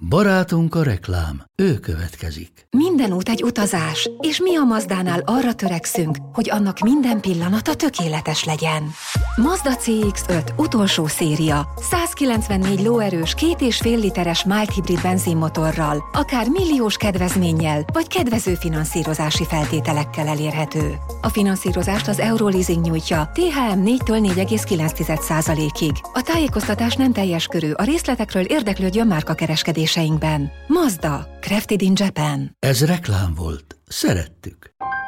Barátunk a reklám, ő következik. Minden út egy utazás, és mi a Mazdánál arra törekszünk, hogy annak minden pillanata tökéletes legyen. Mazda CX-5 utolsó széria, 194 lóerős, 2,5 literes mild hibrid benzinmotorral, akár milliós kedvezménnyel, vagy kedvező finanszírozási feltételekkel elérhető. A finanszírozást az Euroleasing nyújtja, THM 4-től 4,9%-ig. A tájékoztatás nem teljes körű, a részletekről érdeklődjön márkakereskedéseinkben. Mazda, crafted in Japan. Ez reklám volt. Szerettük.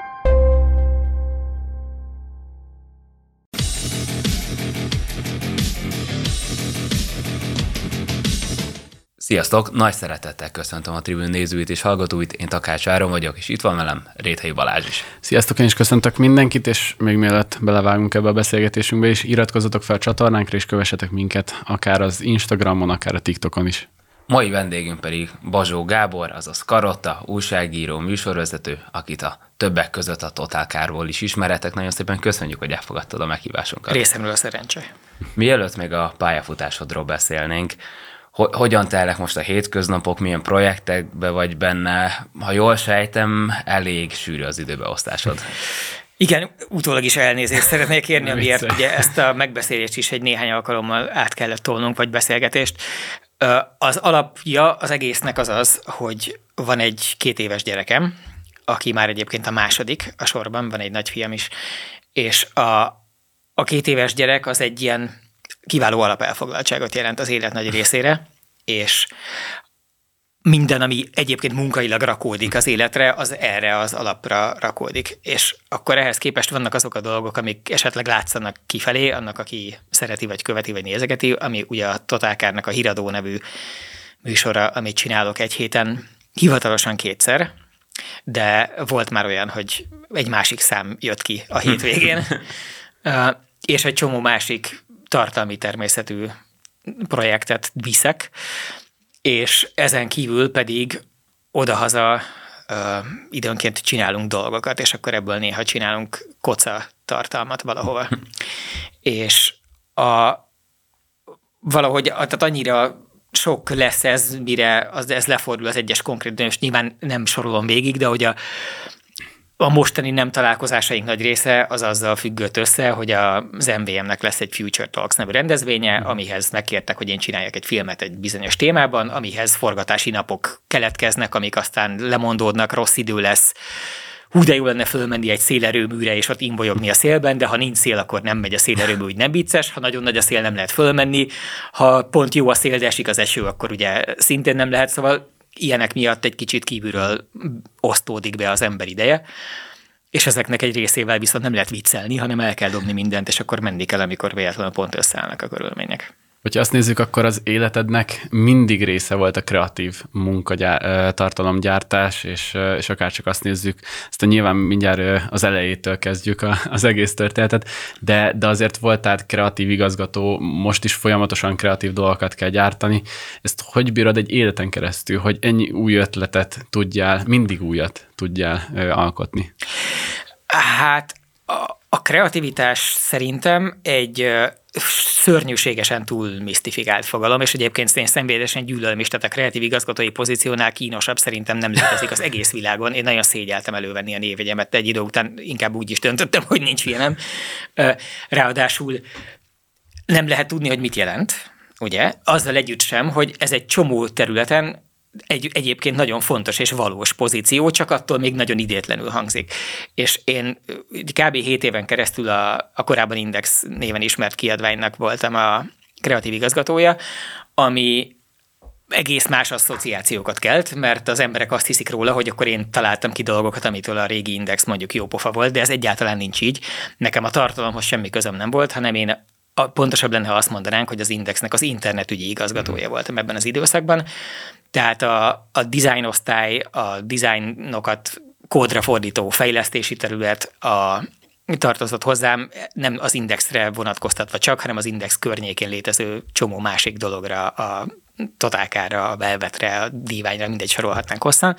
Sziasztok! Nagy szeretettel köszöntöm a Tribün nézőit és hallgatóit, én Takács Áron vagyok, és itt van velem Réthelyi Balázs is. Sziasztok, én is köszöntök mindenkit, és még mielőtt belevágunk ebbe a beszélgetésünkbe is, iratkozzatok fel a csatornánkra, és kövessetek minket, akár az Instagramon, akár a TikTokon is. Mai vendégünk pedig Bazsó Gábor, azaz Karotta, újságíró, műsorvezető, akit a többek között a Totál Kárból is ismeretek. Nagyon szépen köszönjük, hogy elfogadtad a meghívásunkat. Részemről a szerencse. Mielőtt még a pályafutásodról beszélnénk, hogyan telnek most a hétköznapok, milyen projektekbe vagy benne? Ha jól sejtem, elég sűrű az időbeosztásod. Igen, utólag is elnézést szeretnék kérni, amiért ugye ezt a megbeszélést is egy néhány alkalommal át kellett tolnunk, vagy beszélgetést. Az alapja az egésznek az, hogy van egy 2 éves gyerekem, aki már egyébként a második a sorban, van egy nagyfiam is, és a 2 éves gyerek az egy ilyen kiváló alapelfoglaltságot jelent az élet nagy részére, és minden, ami egyébként munkailag rakódik az életre, az erre az alapra rakódik. És akkor ehhez képest vannak azok a dolgok, amik esetleg látszanak kifelé, annak, aki szereti, vagy követi, vagy nézegeti, ami ugye a Totál Kárnak a Híradó nevű műsora, amit csinálok egy héten, hivatalosan 2-szer, de volt már olyan, hogy egy másik szám jött ki a hétvégén, és egy csomó másik tartalmi természetű projektet viszek, és ezen kívül pedig odahaza időnként csinálunk dolgokat, és akkor ebből néha csinálunk koca tartalmat valahova. És valahogy tehát annyira sok lesz ez, mire ez lefordul az egyes konkrét, és nyilván nem sorolom végig, de hogy a mostani nem találkozásaink nagy része az azzal függött össze, hogy az MVM-nek lesz egy Future Talks nevű rendezvénye, amihez megkértek, hogy én csináljak egy filmet egy bizonyos témában, amihez forgatási napok keletkeznek, amik aztán lemondódnak, rossz idő lesz, hú, de jó lenne fölmenni egy szélerőműre, és ott imbolyogni a szélben, de ha nincs szél, akkor nem megy a szélerőmű, úgy nem vicces, ha nagyon nagy a szél, nem lehet fölmenni, ha pont jó a szél, de esik az eső, akkor ugye szintén nem lehet, szóval ilyenek miatt egy kicsit kívülről osztódik be az ember ideje, és ezeknek egy részével viszont nem lehet viccelni, hanem el kell dobni mindent, és akkor menni kell, amikor véletlenül pont összeállnak a körülmények. Hogyha azt nézzük, akkor az életednek mindig része volt a kreatív tartalomgyártás, és akár csak azt nézzük, ezt nyilván mindjárt az elejétől kezdjük az egész történetet, de azért voltál kreatív igazgató, most is folyamatosan kreatív dolgokat kell gyártani. Ezt hogy bírod egy életen keresztül, hogy ennyi új ötletet mindig újat tudjál alkotni? Hát a kreativitás szerintem egy szörnyűségesen túl misztifikált fogalom, és egyébként én szenvedélyesen gyűlölöm is, tehát a kreatív igazgatói pozíciónál kínosabb szerintem nem létezik az egész világon. Én nagyon szégyeltem elővenni a névjegyemet, de egy idő után inkább úgy is döntöttem, hogy nincs ilyenem. Ráadásul nem lehet tudni, hogy mit jelent, ugye? Azzal együtt sem, hogy ez egy csomó területen egyébként nagyon fontos és valós pozíció, csak attól még nagyon idétlenül hangzik. És én kb. 7 éven keresztül a korábban Index néven ismert kiadványnak voltam a kreatív igazgatója, ami egész más asszociációkat kelt, mert az emberek azt hiszik róla, hogy akkor én találtam ki dolgokat, amitől a régi Index mondjuk jó pofa volt, de ez egyáltalán nincs így. Nekem a tartalomhoz semmi közöm nem volt, hanem én pontosabb lenne, ha azt mondanánk, hogy az Indexnek az internetügyi igazgatója voltam ebben az időszakban. Tehát a designosztály, a dizájnokat kódra fordító fejlesztési terület tartozott hozzám, nem az Indexre vonatkoztatva csak, hanem az Index környékén létező csomó másik dologra, a Totál Kárra, a Velvetre, a Díványra, mindegy sorolhatnánk hosszan.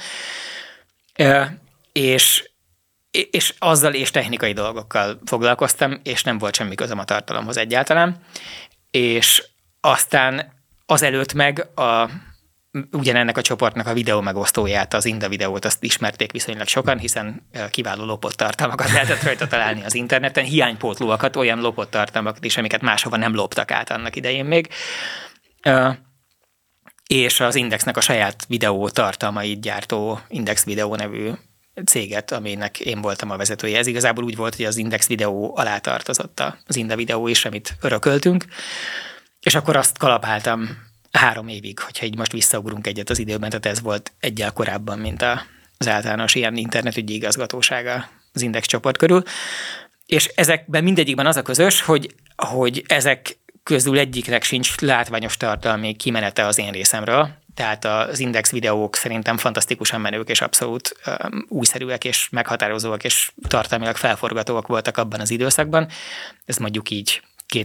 És azzal és technikai dolgokkal foglalkoztam, és nem volt semmi közöm a tartalomhoz egyáltalán. És aztán azelőtt meg ugyanennek a csoportnak a videó megosztóját, az Inda videót, azt ismerték viszonylag sokan, hiszen kiváló lopott tartalmakat lehetett rajta találni az interneten, hiánypótlóakat, olyan lopott tartalmakat is, amiket máshova nem loptak át annak idején még. És az Indexnek a saját videó tartalmait gyártó Index Video nevű céget, aminek én voltam a vezetője. Ez igazából úgy volt, hogy az Index Video alá tartozott az Inda videó is, amit örököltünk, és akkor azt kalapáltam 3 évig, hogyha így most visszaugrunk egyet az időben, tehát ez volt egyel korábban, mint az általános ilyen internetügyi igazgatósága az Index csoport körül. És ezekben mindegyikben az a közös, hogy ezek közül egyiknek sincs látványos tartalmi kimenete az én részemről. Tehát az Index videók szerintem fantasztikusan menők, és abszolút újszerűek, és meghatározóak, és tartalmilag felforgatóak voltak abban az időszakban. Ez mondjuk így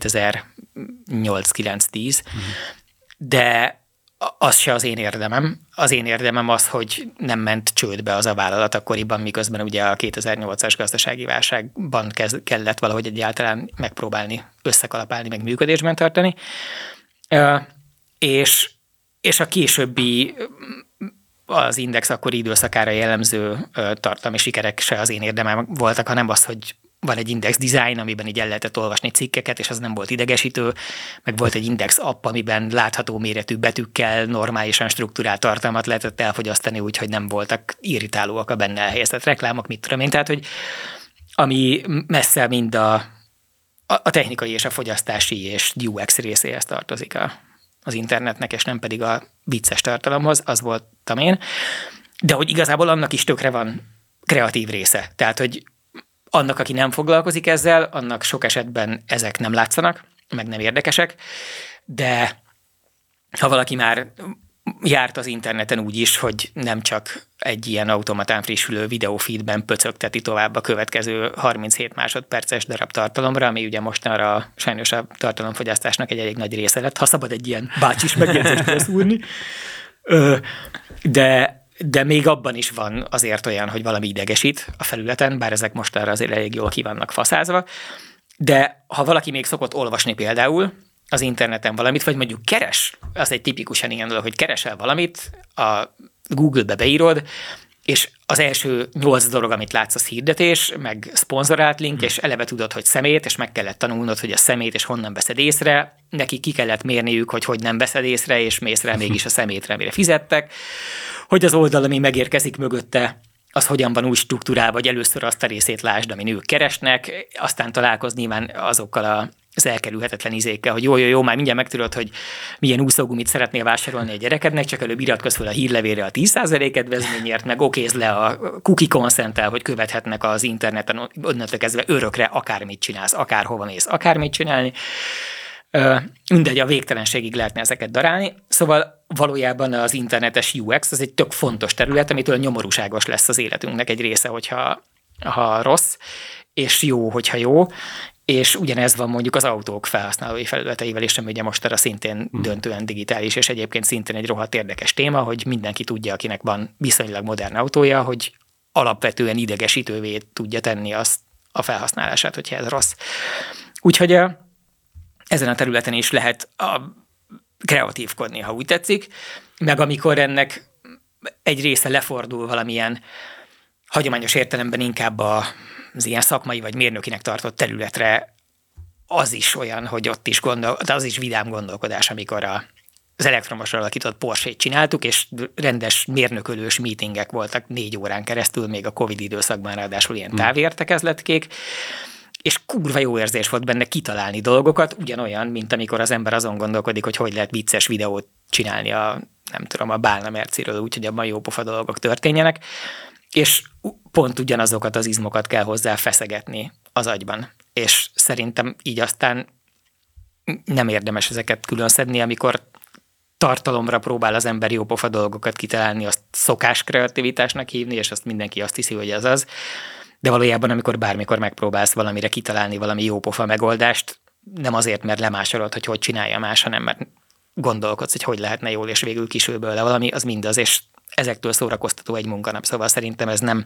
2008-9-10. De az se az én érdemem. Az én érdemem az, hogy nem ment csődbe az a vállalat akkoriban, miközben ugye a 2008-as gazdasági válságban kellett valahogy egyáltalán megpróbálni összekalapálni, meg működésben tartani. És a későbbi az Index akkori időszakára jellemző tartalmi sikerek se az én érdemem voltak, hanem az, hogy van egy Index design, amiben így el lehetett olvasni cikkeket, és az nem volt idegesítő, meg volt egy Index app, amiben látható méretű betűkkel normálisan struktúrált tartalmat lehetett elfogyasztani, úgyhogy nem voltak irritálóak a benne elhelyezett reklámok, mit tudom én. Tehát, hogy ami messze mind a technikai és a fogyasztási és UX részéhez tartozik az internetnek, és nem pedig a vicces tartalomhoz, az voltam én. De hogy igazából annak is tökre van kreatív része. Tehát, hogy annak, aki nem foglalkozik ezzel, annak sok esetben ezek nem látszanak, meg nem érdekesek, de ha valaki már járt az interneten úgy is, hogy nem csak egy ilyen automatán frissülő videófeedben pöcögteti tovább a következő 37 másodperces darab tartalomra, ami ugye mostanra sajnos a tartalomfogyasztásnak egy elég nagy része lett, ha szabad egy ilyen bácsis megjegyzést leszúrni. De még abban is van azért olyan, hogy valami idegesít a felületen, bár ezek mostanra azért elég jól ki vannak faszázva. De ha valaki még szokott olvasni például az interneten valamit, vagy mondjuk keres, az egy tipikusan ilyen dolog, hogy keresel valamit, a Google-be beírod, és az első 8 dolog, amit látsz, az hirdetés, meg szponzorált link, és eleve tudod, hogy szemét, és meg kellett tanulnod, hogy a szemét, és honnan veszed észre. Neki ki kellett mérniük, hogy nem veszed észre, és mész rá mégis a szemétre, amire fizettek. Hogy az oldal, ami megérkezik mögötte, az hogyan van úgy struktúrálva, vagy először azt a részét lásd, amin ők keresnek, aztán találkoz nyilván azokkal az elkerülhetetlen izékkel, hogy jó, már mindjárt megtudod, hogy milyen úszógumit szeretnél vásárolni a gyerekednek, csak előbb iratkozz fel a hírlevélre a 10% kedvezményért, meg okézd le a cookie consent-tel, hogy követhetnek az interneten onnantól kezdve örökre akármit csinálsz, akárhova mész, akármit csinálni. Mindegy, a végtelenségig lehetne ezeket darálni. Szóval valójában az internetes UX az egy tök fontos terület, amitől nyomorúságos lesz az életünknek egy része, hogyha rossz, és jó, hogyha jó. És ugyanez van mondjuk az autók felhasználói felületeivel, és ami ugye mostanra szintén döntően digitális, és egyébként szintén egy rohadt érdekes téma, hogy mindenki tudja, akinek van viszonylag modern autója, hogy alapvetően idegesítővé tudja tenni azt a felhasználását, hogyha ez rossz. Úgyhogy ezen a területen is lehet kreatívkodni, ha úgy tetszik, meg amikor ennek egy része lefordul valamilyen hagyományos értelemben inkább az ilyen szakmai vagy mérnökinek tartott területre, az is olyan, hogy ott is az is vidám gondolkodás, amikor az elektromosra alakított Porsche-t csináltuk, és rendes mérnökölős meetingek voltak 4 órán keresztül, még a Covid időszakban ráadásul ilyen távértekezletkék, és kurva jó érzés volt benne kitalálni dolgokat, ugyanolyan, mint amikor az ember azon gondolkodik, hogy lehet vicces videót csinálni a Bálna Merciről, úgyhogy abban jó pofa dolgok történjenek, és pont ugyanazokat az izmokat kell hozzá feszegetni az agyban. És szerintem így aztán nem érdemes ezeket külön szedni, amikor tartalomra próbál az ember jó pofa dolgokat kitalálni, azt szokás kreativitásnak hívni, és azt mindenki azt hiszi, hogy ez az. De valójában, amikor bármikor megpróbálsz valamire kitalálni valami jó pofa megoldást, nem azért, mert lemásolod, hogy csinálja más, hanem mert gondolkodsz, hogy lehetne jól, és végül kisül belőle valami, az mindaz, és ezektől szórakoztató egy munkanap. Szóval szerintem ez nem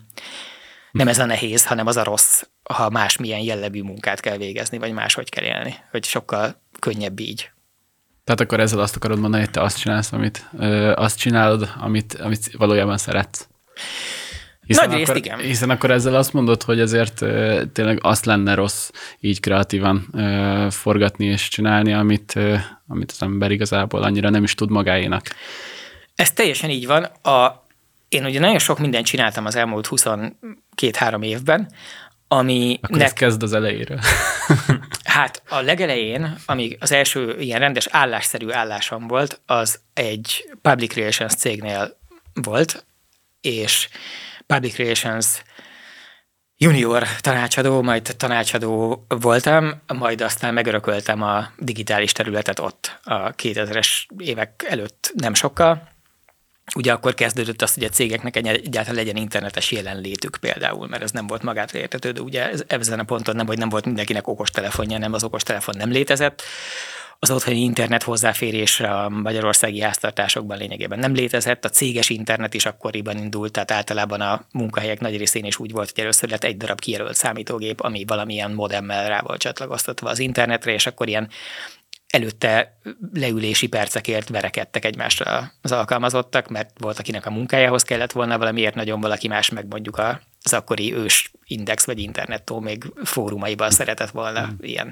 ez a nehéz, hanem az a rossz, ha másmilyen jellegű munkát kell végezni, vagy máshogy kell élni, hogy sokkal könnyebb így. Tehát akkor ezzel azt akarod mondani, hogy te azt csinálsz, azt csinálod, amit valójában szeretsz. Nagyrészt igen. Hiszen akkor ezzel azt mondod, hogy ezért tényleg azt lenne rossz így kreatívan forgatni és csinálni, amit az ember igazából annyira nem is tud magáénak. Ez teljesen így van. Én ugye nagyon sok mindent csináltam az elmúlt 22-3 évben, ami... Akkor kezd az elejéről. Hát a legelején, amíg az első ilyen rendes állásszerű állásom volt, az egy Public Relations cégnél volt, és Public Relations junior tanácsadó, majd tanácsadó voltam, majd aztán megörököltem a digitális területet ott a 2000-es évek előtt nem sokkal. Ugye akkor kezdődött az, hogy a cégeknek egyáltalán legyen internetes jelenlétük például, mert ez nem volt magától értetődő. Ugye ezen a ponton nem volt mindenkinek okostelefonja, nem, az okostelefon nem létezett. Az otthoni internet hozzáférés a magyarországi háztartásokban lényegében nem létezett, a céges internet is akkoriban indult, tehát általában a munkahelyek nagy részén is úgy volt, hogy először lett egy darab kijelölt számítógép, ami valamilyen modemmel rá volt csatlakoztatva az internetre, és akkor ilyen előtte leülési percekért verekedtek egymásra az alkalmazottak, mert volt, akinek a munkájához kellett volna valamiért, nagyon valaki más meg mondjuk az akkori ős Index vagy Internettó még fórumaiban szeretett volna ilyen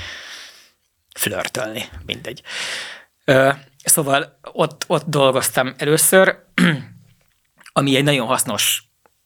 flörtölni, mindegy. Szóval ott dolgoztam először, ami egy nagyon hasznos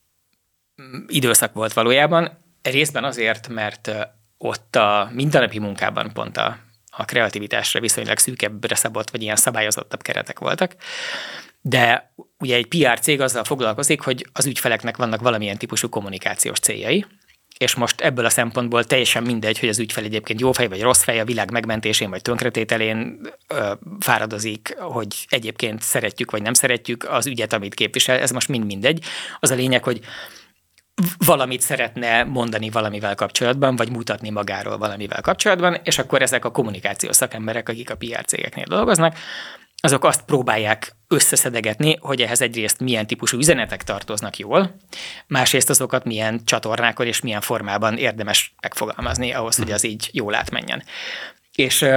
időszak volt valójában, részben azért, mert ott a mindennapi munkában pont a kreativitásra viszonylag szűkebbre szabott, vagy ilyen szabályozottabb keretek voltak, de ugye egy PR cég azzal foglalkozik, hogy az ügyfeleknek vannak valamilyen típusú kommunikációs céljai, és most ebből a szempontból teljesen mindegy, hogy az ügyfel egyébként jó fej vagy rossz fej, a világ megmentésén vagy tönkretételén fáradozik, hogy egyébként szeretjük vagy nem szeretjük az ügyet, amit képvisel, ez most mind mindegy. Az a lényeg, hogy valamit szeretne mondani valamivel kapcsolatban, vagy mutatni magáról valamivel kapcsolatban, és akkor ezek a kommunikációs szakemberek, akik a PR cégeknél dolgoznak, azok azt próbálják összeszedegetni, hogy ehhez egyrészt milyen típusú üzenetek tartoznak jól, másrészt azokat milyen csatornákon és milyen formában érdemes megfogalmazni ahhoz, hogy az így jól átmenjen. És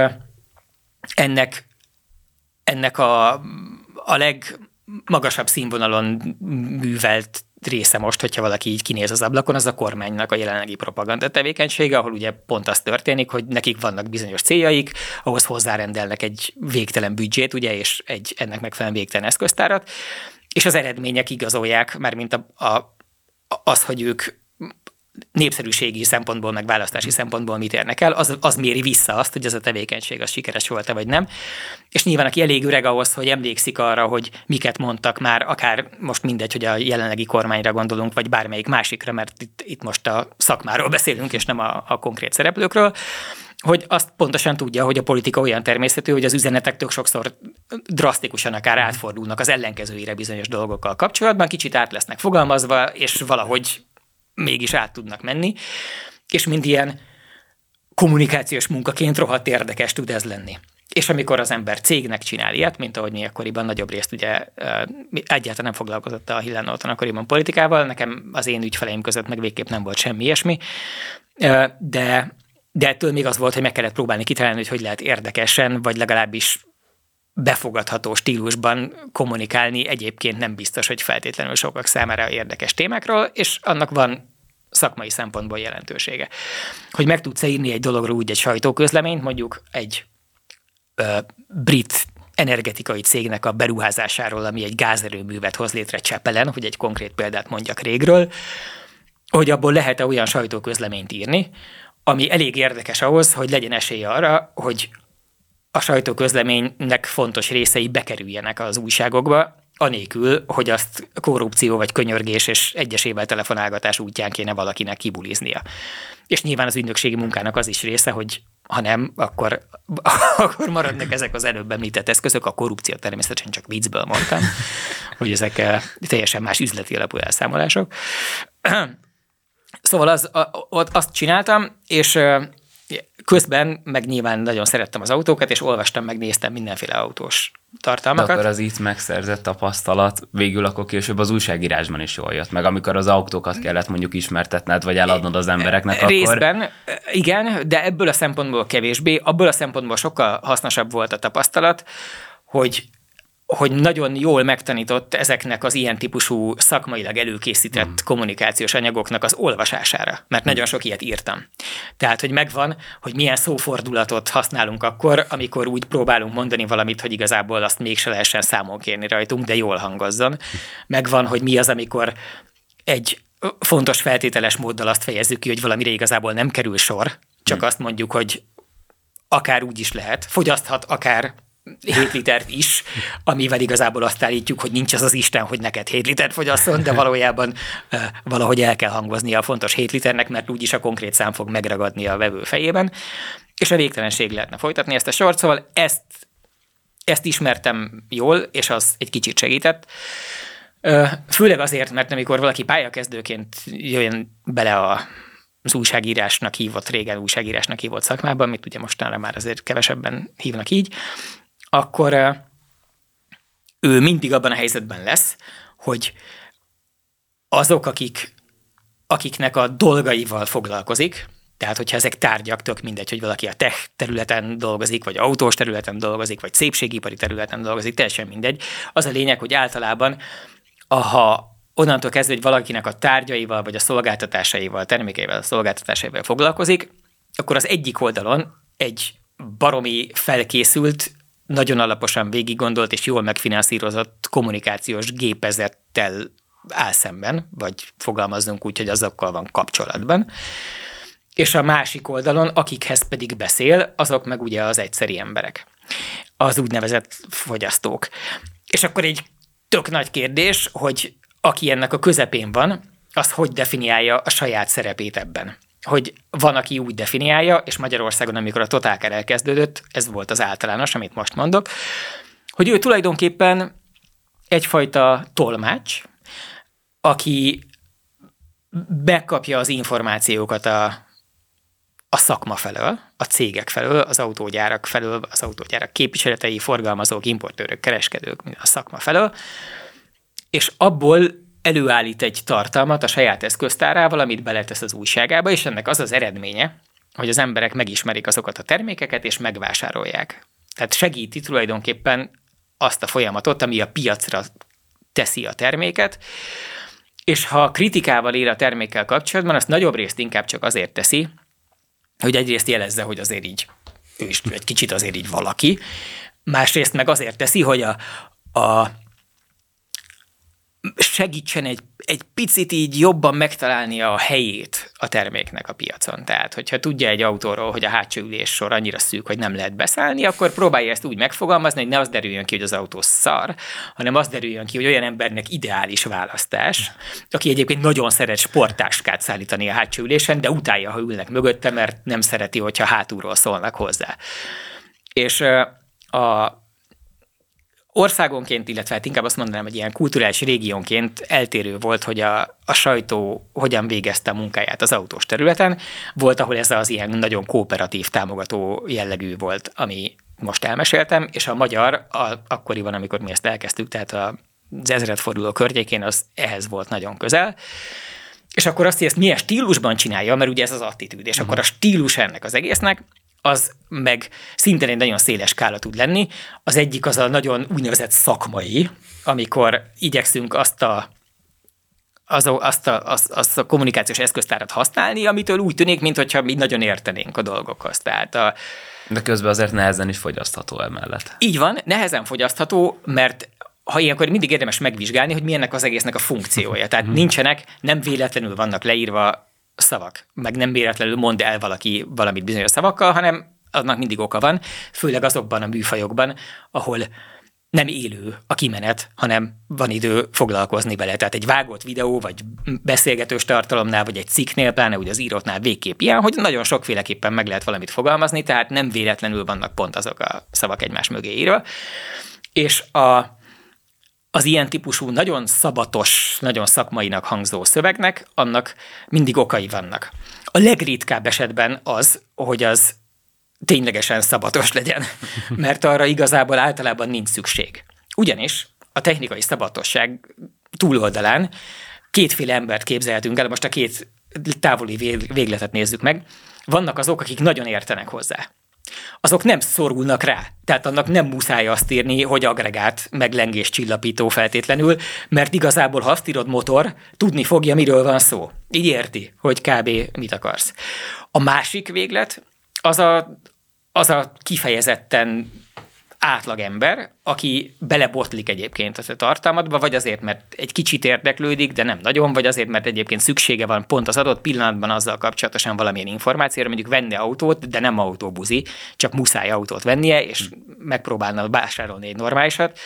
ennek a legmagasabb színvonalon művelt része most, hogyha valaki így kinéz az ablakon, az a kormánynak a jelenlegi propaganda tevékenysége, ahol ugye pont az történik, hogy nekik vannak bizonyos céljaik, ahhoz hozzárendelnek egy végtelen büdzsét, ugye, és ennek megfelelően végtelen eszköztárat, és az eredmények igazolják, mármint az, hogy ők népszerűségi szempontból, meg választási szempontból mit érnek el, az méri vissza azt, hogy ez a tevékenység az sikeres volt-e vagy nem. És nyilván aki elég öreg ahhoz, hogy emlékszik arra, hogy miket mondtak már, akár most mindegy, hogy a jelenlegi kormányra gondolunk, vagy bármelyik másikra, mert itt most a szakmáról beszélünk, és nem a konkrét szereplőkről, hogy azt pontosan tudja, hogy a politika olyan természetű, hogy az üzenetek tök sokszor drasztikusan akár átfordulnak az ellenkezőire bizonyos dolgokkal kapcsolatban, kicsit át lesznek fogalmazva, és valahogy mégis át tudnak menni, és mind ilyen kommunikációs munkaként rohadt érdekes tud ez lenni. És amikor az ember cégnek csinál ilyet, mint ahogy mi akkoriban nagyobb részt ugye egyáltalán nem foglalkozott a Hillel Norton akkoriban politikával, nekem az én ügyfeleim között meg végképp nem volt semmi ilyesmi, de ettől még az volt, hogy meg kellett próbálni kitalálni, hogy lehet érdekesen, vagy legalábbis befogadható stílusban kommunikálni, egyébként nem biztos, hogy feltétlenül sokak számára érdekes témákról, és annak van szakmai szempontból jelentősége. Hogy meg tudsz írni egy dologról úgy egy sajtóközleményt, mondjuk egy brit energetikai cégnek a beruházásáról, ami egy gázerőművet hoz létre Csepelen, hogy egy konkrét példát mondjak régről, hogy abból lehet-e olyan sajtóközleményt írni, ami elég érdekes ahhoz, hogy legyen esélye arra, hogy a sajtóközleménynek fontos részei bekerüljenek az újságokba, anélkül, hogy azt korrupció vagy könyörgés és egyesével telefonálgatás útján kéne valakinek kibuliznia. És nyilván az ügynökségi munkának az is része, hogy ha nem, akkor maradnak ezek az előbb említett eszközök, a korrupció természetesen csak viccből mondtam, hogy ezek teljesen más üzleti alapú elszámolások. Szóval azt csináltam, és Közben meg nyilván nagyon szerettem az autókat, és olvastam, megnéztem mindenféle autós tartalmakat. De akkor az itt megszerzett tapasztalat végül akkor később az újságírásban is jól jött meg, amikor az autókat kellett mondjuk ismertetned, vagy eladnod az embereknek, Részben, akkor... igen, de ebből a szempontból kevésbé, abból a szempontból sokkal hasznosabb volt a tapasztalat, hogy nagyon jól megtanított ezeknek az ilyen típusú szakmailag előkészített kommunikációs anyagoknak az olvasására, mert nagyon sok ilyet írtam. Tehát, hogy megvan, hogy milyen szófordulatot használunk akkor, amikor úgy próbálunk mondani valamit, hogy igazából azt mégse lehessen számon kérni rajtunk, de jól hangozzon. Megvan, hogy mi az, amikor egy fontos feltételes móddal azt fejezzük ki, hogy valamire igazából nem kerül sor, csak azt mondjuk, hogy akár úgy is lehet, fogyaszthat akár 7 litert is, amivel igazából azt állítjuk, hogy nincs az az Isten, hogy neked 7 litert fogyasszon, de valójában valahogy el kell hangoznia a fontos 7 liternek, mert úgyis a konkrét szám fog megragadni a vevő fejében, és a végtelenség lehetne folytatni ezt a sort, szóval ezt ismertem jól, és az egy kicsit segített. Főleg azért, mert amikor valaki pályakezdőként jöjjön bele az újságírásnak hívott, régen újságírásnak hívott szakmában, amit ugye mostanra már azért kevesebben hívnak így, akkor ő mindig abban a helyzetben lesz, hogy azok, akiknek a dolgaival foglalkozik, tehát hogyha ezek tárgyak, tök mindegy, hogy valaki a tech területen dolgozik, vagy autós területen dolgozik, vagy szépségipari területen dolgozik, teljesen mindegy. Az a lényeg, hogy általában, ha onnantól kezdve, hogy valakinek a tárgyaival, vagy a szolgáltatásaival, termékeivel, a szolgáltatásaival foglalkozik, akkor az egyik oldalon egy baromi felkészült, nagyon alaposan végiggondolt és jól megfinanszírozott kommunikációs gépezettel áll szemben, vagy fogalmazzunk úgy, hogy azokkal van kapcsolatban. És a másik oldalon, akikhez pedig beszél, azok meg ugye az egyszeri emberek, az úgynevezett fogyasztók. És akkor egy tök nagy kérdés, hogy aki ennek a közepén van, az hogy definiálja a saját szerepét ebben. Hogy van, aki úgy definiálja, és Magyarországon, amikor a Totálkár elkezdődött, ez volt az általános, amit most mondok, hogy ő tulajdonképpen egyfajta tolmács, aki megkapja az információkat a szakma felől, a cégek felől, az autógyárak felől, az autógyárak képviseletei, forgalmazók, importőrök, kereskedők, a szakma felől, és abból előállít egy tartalmat a saját eszköztárával, amit beletesz az újságába, és ennek az az eredménye, hogy az emberek megismerik azokat a termékeket, és megvásárolják. Tehát segíti tulajdonképpen azt a folyamatot, ami a piacra teszi a terméket, és ha kritikával él a termékkel kapcsolatban, azt nagyobb részt inkább csak azért teszi, hogy egyrészt jelezze, hogy azért így, ő is egy kicsit azért így valaki, másrészt meg azért teszi, hogy segítsen egy picit így jobban megtalálni a helyét a terméknek a piacon. Tehát, hogyha tudja egy autóról, hogy a hátsó üléssor annyira szűk, hogy nem lehet beszállni, akkor próbálja ezt úgy megfogalmazni, hogy ne az derüljön ki, hogy az autó szar, hanem az derüljön ki, hogy olyan embernek ideális választás, aki egyébként nagyon szeret sporttáskát szállítani a hátsó ülésen, de utálja, ha ülnek mögötte, mert nem szereti, hogyha hátulról szólnak hozzá. És országonként, illetve hát inkább azt mondanám, hogy ilyen kulturális régiónként eltérő volt, hogy a sajtó hogyan végezte a munkáját az autós területen. Volt, ahol ez az ilyen nagyon kooperatív, támogató jellegű volt, ami most elmeséltem, és a magyar akkoriban, amikor mi ezt elkezdtük, tehát az ezredforduló környékén, az ehhez volt nagyon közel. És akkor azt, hogy ezt milyen stílusban csinálja, mert ugye ez az attitűd, és akkor a stílus ennek az egésznek, az meg szintén egy nagyon széles skála tud lenni. Az egyik az a nagyon úgynevezett szakmai, amikor igyekszünk azt a kommunikációs eszköztárat használni, amitől úgy tűnik, mintha mi nagyon értenénk a dolgokhoz. Tehát de közben azért nehezen is fogyasztható emellett. Így van, nehezen fogyasztható, mert ha ilyenkor mindig érdemes megvizsgálni, hogy milyennek az egésznek a funkciója. Tehát nem véletlenül vannak leírva szavak, meg nem véletlenül mond el valaki valamit bizonyos szavakkal, hanem annak mindig oka van, főleg azokban a műfajokban, ahol nem élő a kimenet, hanem van idő foglalkozni vele. Tehát egy vágott videó, vagy beszélgetős tartalomnál, vagy egy cikknél, pláne ugye az írótnál végképp ilyen, hogy nagyon sokféleképpen meg lehet valamit fogalmazni, tehát nem véletlenül vannak pont azok a szavak egymás mögé írva. És az ilyen típusú, nagyon szabatos, nagyon szakmainak hangzó szövegnek, annak mindig okai vannak. A legritkább esetben az, hogy az ténylegesen szabatos legyen, mert arra igazából általában nincs szükség. Ugyanis a technikai szabatosság túloldalán kétféle embert képzelhetünk el, most a két távoli végletet nézzük meg. Vannak azok, akik nagyon értenek hozzá. Azok nem szorulnak rá, tehát annak nem muszáj azt írni, hogy agregát, meg lengés csillapító feltétlenül, mert igazából, ha azt írod motor, tudni fogja, miről van szó. Így érti, hogy kb. Mit akarsz. A másik véglet az a kifejezetten átlag ember, aki belebotlik egyébként a tartalmatba, vagy azért, mert egy kicsit érdeklődik, de nem nagyon, vagy azért, mert egyébként szüksége van pont az adott pillanatban azzal kapcsolatosan valamilyen információra, mondjuk venni autót, de nem autóbuzi, csak muszáj autót vennie, és megpróbálna vásárolni egy normálisat.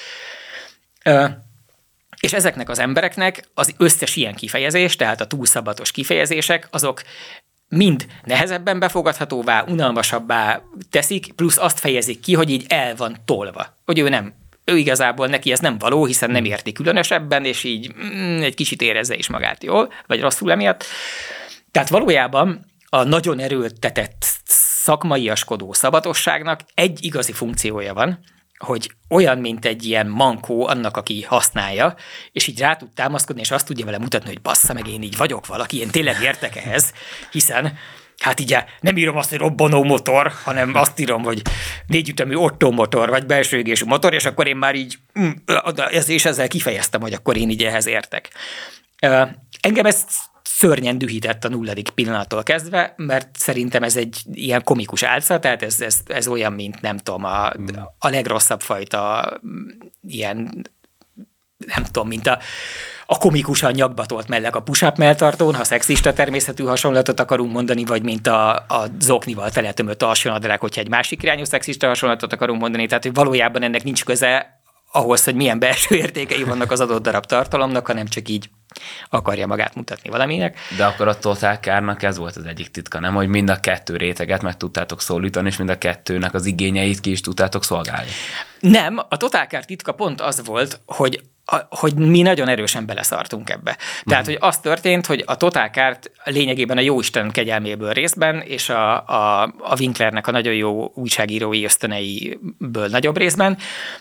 És ezeknek az embereknek az összes ilyen kifejezés, tehát a túlszabatos kifejezések, azok mind nehezebben befogadhatóvá, unalmasabbá teszik, plusz azt fejezik ki, hogy így el van tolva. Hogy ő igazából neki ez nem való, hiszen nem érti különösebben, és így egy kicsit érezze is magát jól, vagy rosszul emiatt. Tehát valójában a nagyon erőltetett szakmaiaskodó szabatosságnak egy igazi funkciója van, hogy olyan, mint egy ilyen mankó annak, aki használja, és így rá tud támaszkodni, és azt tudja vele mutatni, hogy bassza meg, én így vagyok valaki, én tényleg értek ehhez, hiszen hát így nem írom azt, hogy robbanó motor, hanem azt írom, hogy 4 ütemű Otto motor, vagy belső égésű motor, és akkor én már így ezzel kifejeztem, hogy akkor én így ehhez értek. Engem ez szörnyen dühített a 0. pillanattól kezdve, mert szerintem ez egy ilyen komikus álca, tehát ez olyan, mint nem tudom, a legrosszabb fajta ilyen, nem tudom, mint a komikusan nyakbatolt melleg a push-up melltartón, ha szexista természetű hasonlatot akarunk mondani, vagy mint a zoknival teletömött alsónadrág, hogyha egy másik irányú szexista hasonlatot akarunk mondani, tehát hogy valójában ennek nincs köze ahhoz, hogy milyen belső értékei vannak az adott darab tartalomnak, hanem csak így akarja magát mutatni valaminek. De akkor a Total Car-nak ez volt az egyik titka, nem? Hogy mind a kettő réteget meg tudtátok szólítani, és mind a kettőnek az igényeit ki is tudtátok szolgálni. Nem, a Total Car titka pont az volt, hogy mi nagyon erősen beleszartunk ebbe. Tehát, hogy az történt, hogy a Total Car-t lényegében a jóisten kegyelméből részben, és a Winklernek a nagyon jó újságírói ösztöneiből nagyobb részben,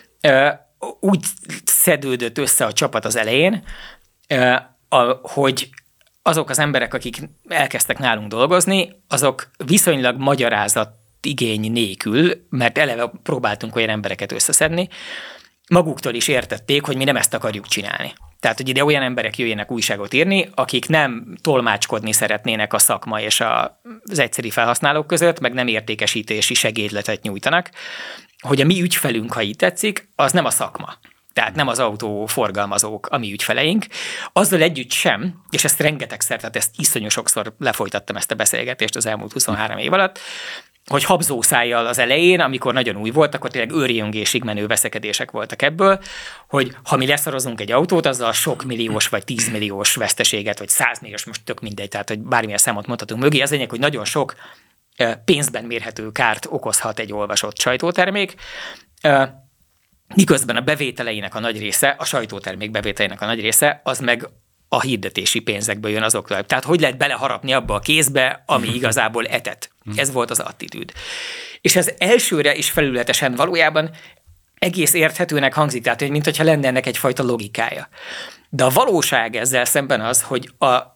úgy szedődött össze a csapat az elején, hogy azok az emberek, akik elkezdtek nálunk dolgozni, azok viszonylag magyarázat igény nélkül, mert eleve próbáltunk olyan embereket összeszedni, maguktól is értették, hogy mi nem ezt akarjuk csinálni. Tehát, hogy ide olyan emberek jöjjenek újságot írni, akik nem tolmácskodni szeretnének a szakma és az egyszeri felhasználók között, meg nem értékesítési segédletet nyújtanak, hogy a mi ügyfelünk, ha így tetszik, az nem a szakma. Tehát nem az autóforgalmazók a mi ügyfeleink. Azzal együtt sem, és ezt rengetegszer, tehát ezt iszonyú sokszor lefolytattam ezt a beszélgetést az elmúlt 23 év alatt, hogy habzószájjal az elején, amikor nagyon új volt, akkor tényleg őrjöngésig menő veszekedések voltak ebből, hogy ha mi leszarozunk egy autót, azzal sok milliós vagy 10 milliós veszteséget, vagy 100 milliós, most tök mindegy, tehát hogy bármilyen számot mondhatunk mögé, az lényeg, hogy nagyon sok pénzben mérhető kárt okozhat egy olvasott sajtótermék, miközben a bevételeinek a nagy része, a sajtótermék bevételeinek a nagy része, az meg a hirdetési pénzekből jön azoktól. Tehát hogy lehet beleharapni abba a kézbe, ami igazából etet. Ez volt az attitűd. És ez elsőre is felületesen valójában egész érthetőnek hangzik, tehát mint hogyha lenne ennek egyfajta logikája. De a valóság ezzel szemben az, hogy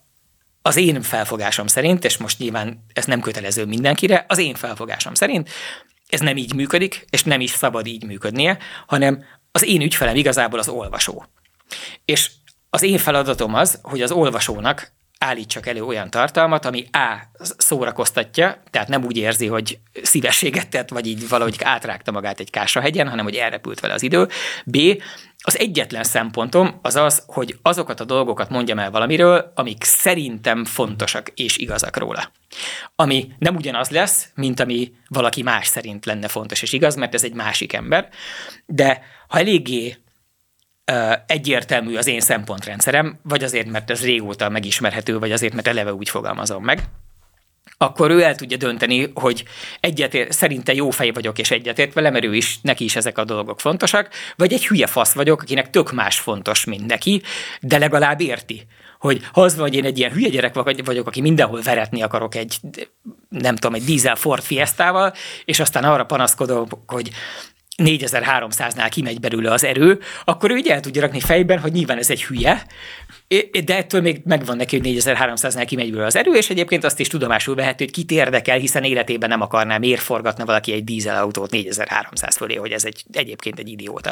az én felfogásom szerint, és most nyilván ez nem kötelező mindenkire, az én felfogásom szerint ez nem így működik, és nem is szabad így működnie, hanem az én ügyfelem igazából az olvasó. És az én feladatom az, hogy az olvasónak állítsak elő olyan tartalmat, ami A. szórakoztatja, tehát nem úgy érzi, hogy szívességet tett, vagy így valahogy átrágta magát egy Kásahegyen, hanem hogy elrepült vele az idő. B. Az egyetlen szempontom az az, hogy azokat a dolgokat mondjam el valamiről, amik szerintem fontosak és igazak róla. Ami nem ugyanaz lesz, mint ami valaki más szerint lenne fontos és igaz, mert ez egy másik ember, de ha eléggé egyértelmű az én szempontrendszerem, vagy azért, mert ez régóta megismerhető, vagy azért, mert eleve úgy fogalmazom meg, akkor ő el tudja dönteni, hogy szerinte jó fej vagyok, és egyetért velem, mert neki is ezek a dolgok fontosak, vagy egy hülye fasz vagyok, akinek tök más fontos, mint neki, de legalább érti, hogy ha az van, hogy én egy ilyen hülye gyerek vagyok, aki mindenhol veretni akarok egy nem tudom, egy dízel Ford Fiestával, és aztán arra panaszkodom, hogy 4300-nál kimegy belőle az erő, akkor ő így el tudja rakni fejben, hogy nyilván ez egy hülye, de ettől még megvan neki, hogy 4300-nál kimegy belőle az erő, és egyébként azt is tudomásul vehető, hogy kit érdekel, hiszen életében nem akarná, miért forgatna valaki egy dízelautót 4300 fölé, hogy ez egyébként egy idióta.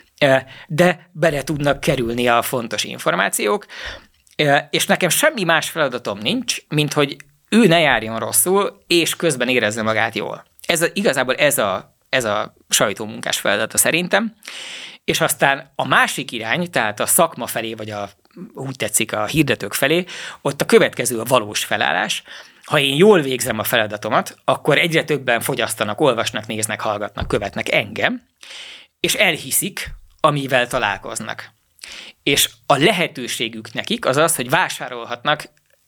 De bele tudnak kerülni a fontos információk, és nekem semmi más feladatom nincs, mint hogy ő ne járjon rosszul, és közben érezze magát jól. Igazából ez a sajtómunkás feladata szerintem, és aztán a másik irány, tehát a szakma felé, vagy úgy tetszik a hirdetők felé, ott a következő a valós felállás. Ha én jól végzem a feladatomat, akkor egyre többen fogyasztanak, olvasnak, néznek, hallgatnak, követnek engem, és elhiszik, amivel találkoznak. És a lehetőségük nekik az az, hogy vásárolhatnak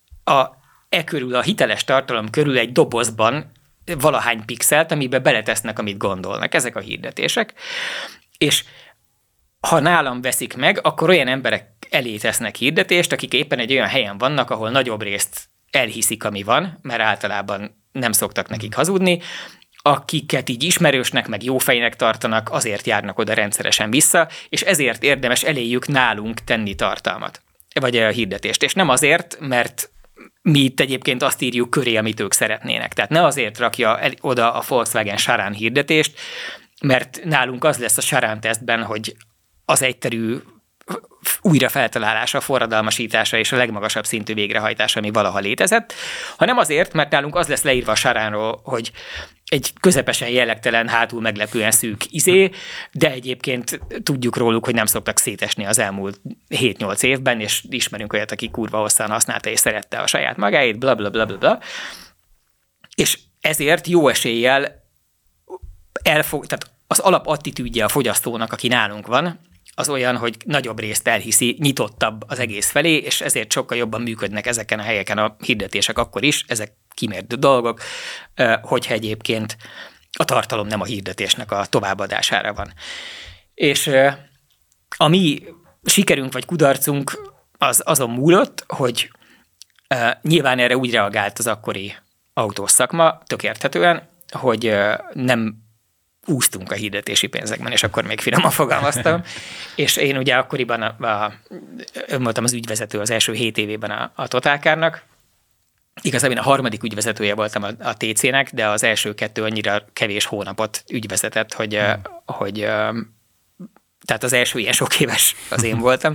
körül, a hiteles tartalom körül egy dobozban valahány pixelt, amiben beletesznek, amit gondolnak. Ezek a hirdetések. És ha nálam veszik meg, akkor olyan emberek elé tesznek hirdetést, akik éppen egy olyan helyen vannak, ahol nagyobb részt elhiszik, ami van, mert általában nem szoktak nekik hazudni, akiket így ismerősnek, meg jófejnek tartanak, azért járnak oda rendszeresen vissza, és ezért érdemes eléjük nálunk tenni tartalmat, vagy a hirdetést. És nem azért, mert mi itt egyébként azt írjuk köré, amit ők szeretnének. Tehát ne azért rakja oda a Volkswagen Charán hirdetést, mert nálunk az lesz a Charán tesztben, hogy az egyterű újrafeltalálása, forradalmasítása és a legmagasabb szintű végrehajtása, ami valaha létezett, hanem azért, mert nálunk az lesz leírva a Charánról, hogy egy közepesen jellegtelen, hátul meglepően szűk de egyébként tudjuk róluk, hogy nem szoktak szétesni az elmúlt 7-8 évben, és ismerünk olyat, aki kurva hosszan használta és szerette a saját magáit, bla bla bla bla bla. És ezért jó eséllyel tehát az alapattitűdje a fogyasztónak, aki nálunk van, az olyan, hogy nagyobb részt elhiszi, nyitottabb az egész felé, és ezért sokkal jobban működnek ezeken a helyeken a hirdetések akkor is, ezek kimért dolgok, hogyha egyébként a tartalom nem a hirdetésnek a továbbadására van. És a mi sikerünk vagy kudarcunk az azon múlott, hogy nyilván erre úgy reagált az akkori autós szakma, tök érthetően, hogy nem úsztunk a hirdetési pénzekben, és akkor még finoman fogalmaztam. És én ugye akkoriban voltam az ügyvezető az első 7 évében a Totálkárnak. Igazából én a harmadik ügyvezetője voltam a TC-nek, de az első 2 annyira kevés hónapot ügyvezetett, hogy tehát az első ilyen sok éves az én voltam.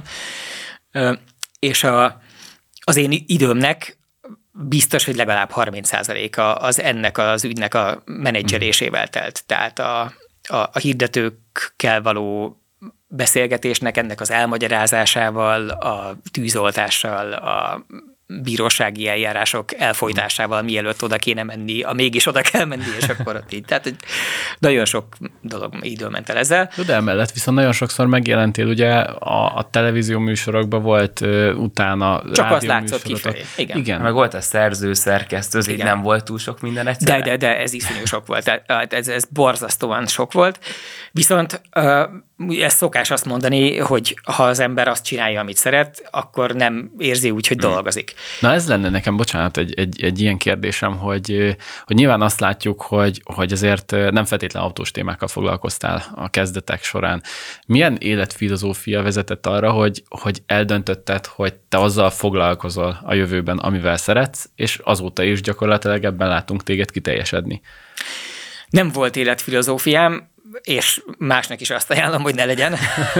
És az én időmnek biztos, hogy legalább 30%-a az ennek az ügynek a menedzselésével telt. Tehát a hirdetőkkel való beszélgetésnek, ennek az elmagyarázásával, a tűzoltással, a bírósági eljárások elfolytásával, mielőtt oda kéne menni, mégis oda kell menni, és akkor ott így. Tehát nagyon sok idő ment el ezzel. De emellett viszont nagyon sokszor megjelentél, ugye a televízió műsorokban volt utána csak az látszott kifelé. Igen. Meg volt a szerző, szerkesztő, így nem volt túl sok minden egyszerre. De ez iszonyú sok volt. Ez borzasztóan sok volt. Viszont ez szokás azt mondani, hogy ha az ember azt csinálja, amit szeret, akkor nem érzi úgy, hogy dolgozik. Na ez lenne nekem, bocsánat, egy ilyen kérdésem, hogy nyilván azt látjuk, hogy azért nem feltétlen autós témákkal foglalkoztál a kezdetek során. Milyen életfilozófia vezetett arra, hogy eldöntötted, hogy te azzal foglalkozol a jövőben, amivel szeretsz, és azóta is gyakorlatilag ebben látunk téged kiteljesedni? Nem volt életfilozófiám, és másnak is azt ajánlom, hogy ne legyen,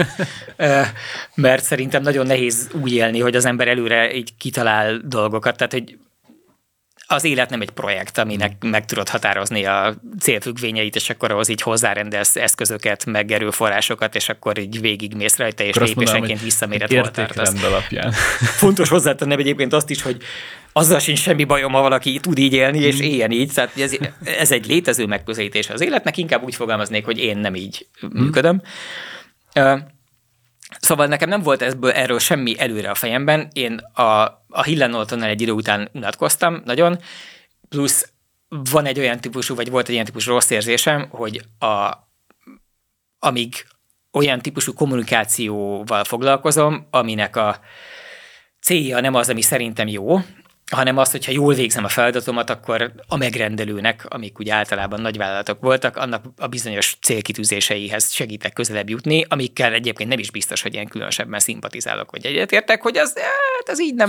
mert szerintem nagyon nehéz úgy élni, hogy az ember előre így kitalál dolgokat, tehát hogy az élet nem egy projekt, aminek meg tudod határozni a célfüggvényeit, és akkor ahhoz így hozzárendelsz eszközöket, meg erőforrásokat, és akkor így végigmész rajta, és lépésenként visszaméred, hol tartasz. Alapján. Fontos hozzátennem egyébként azt is, hogy azzal sincs semmi bajom, ha valaki tud így élni, és éljen így. Tehát ez egy létező megközelítés az életnek, inkább úgy fogalmaznék, hogy én nem így működöm. Szóval nekem nem volt erről semmi előre a fejemben. Én a Hill & Knowltonnal egy idő után unatkoztam nagyon, plusz van egy olyan típusú, vagy volt egy ilyen típusú rossz érzésem, hogy amíg olyan típusú kommunikációval foglalkozom, aminek a célja nem az, ami szerintem jó, hanem az, hogyha jól végzem a feladatomat, akkor a megrendelőnek, amik úgy általában nagyvállalatok voltak, annak a bizonyos célkitűzéseihez segítek közelebb jutni, amikkel egyébként nem is biztos, hogy ilyen különösebben szimpatizálok, vagy egyetértek, hogy az így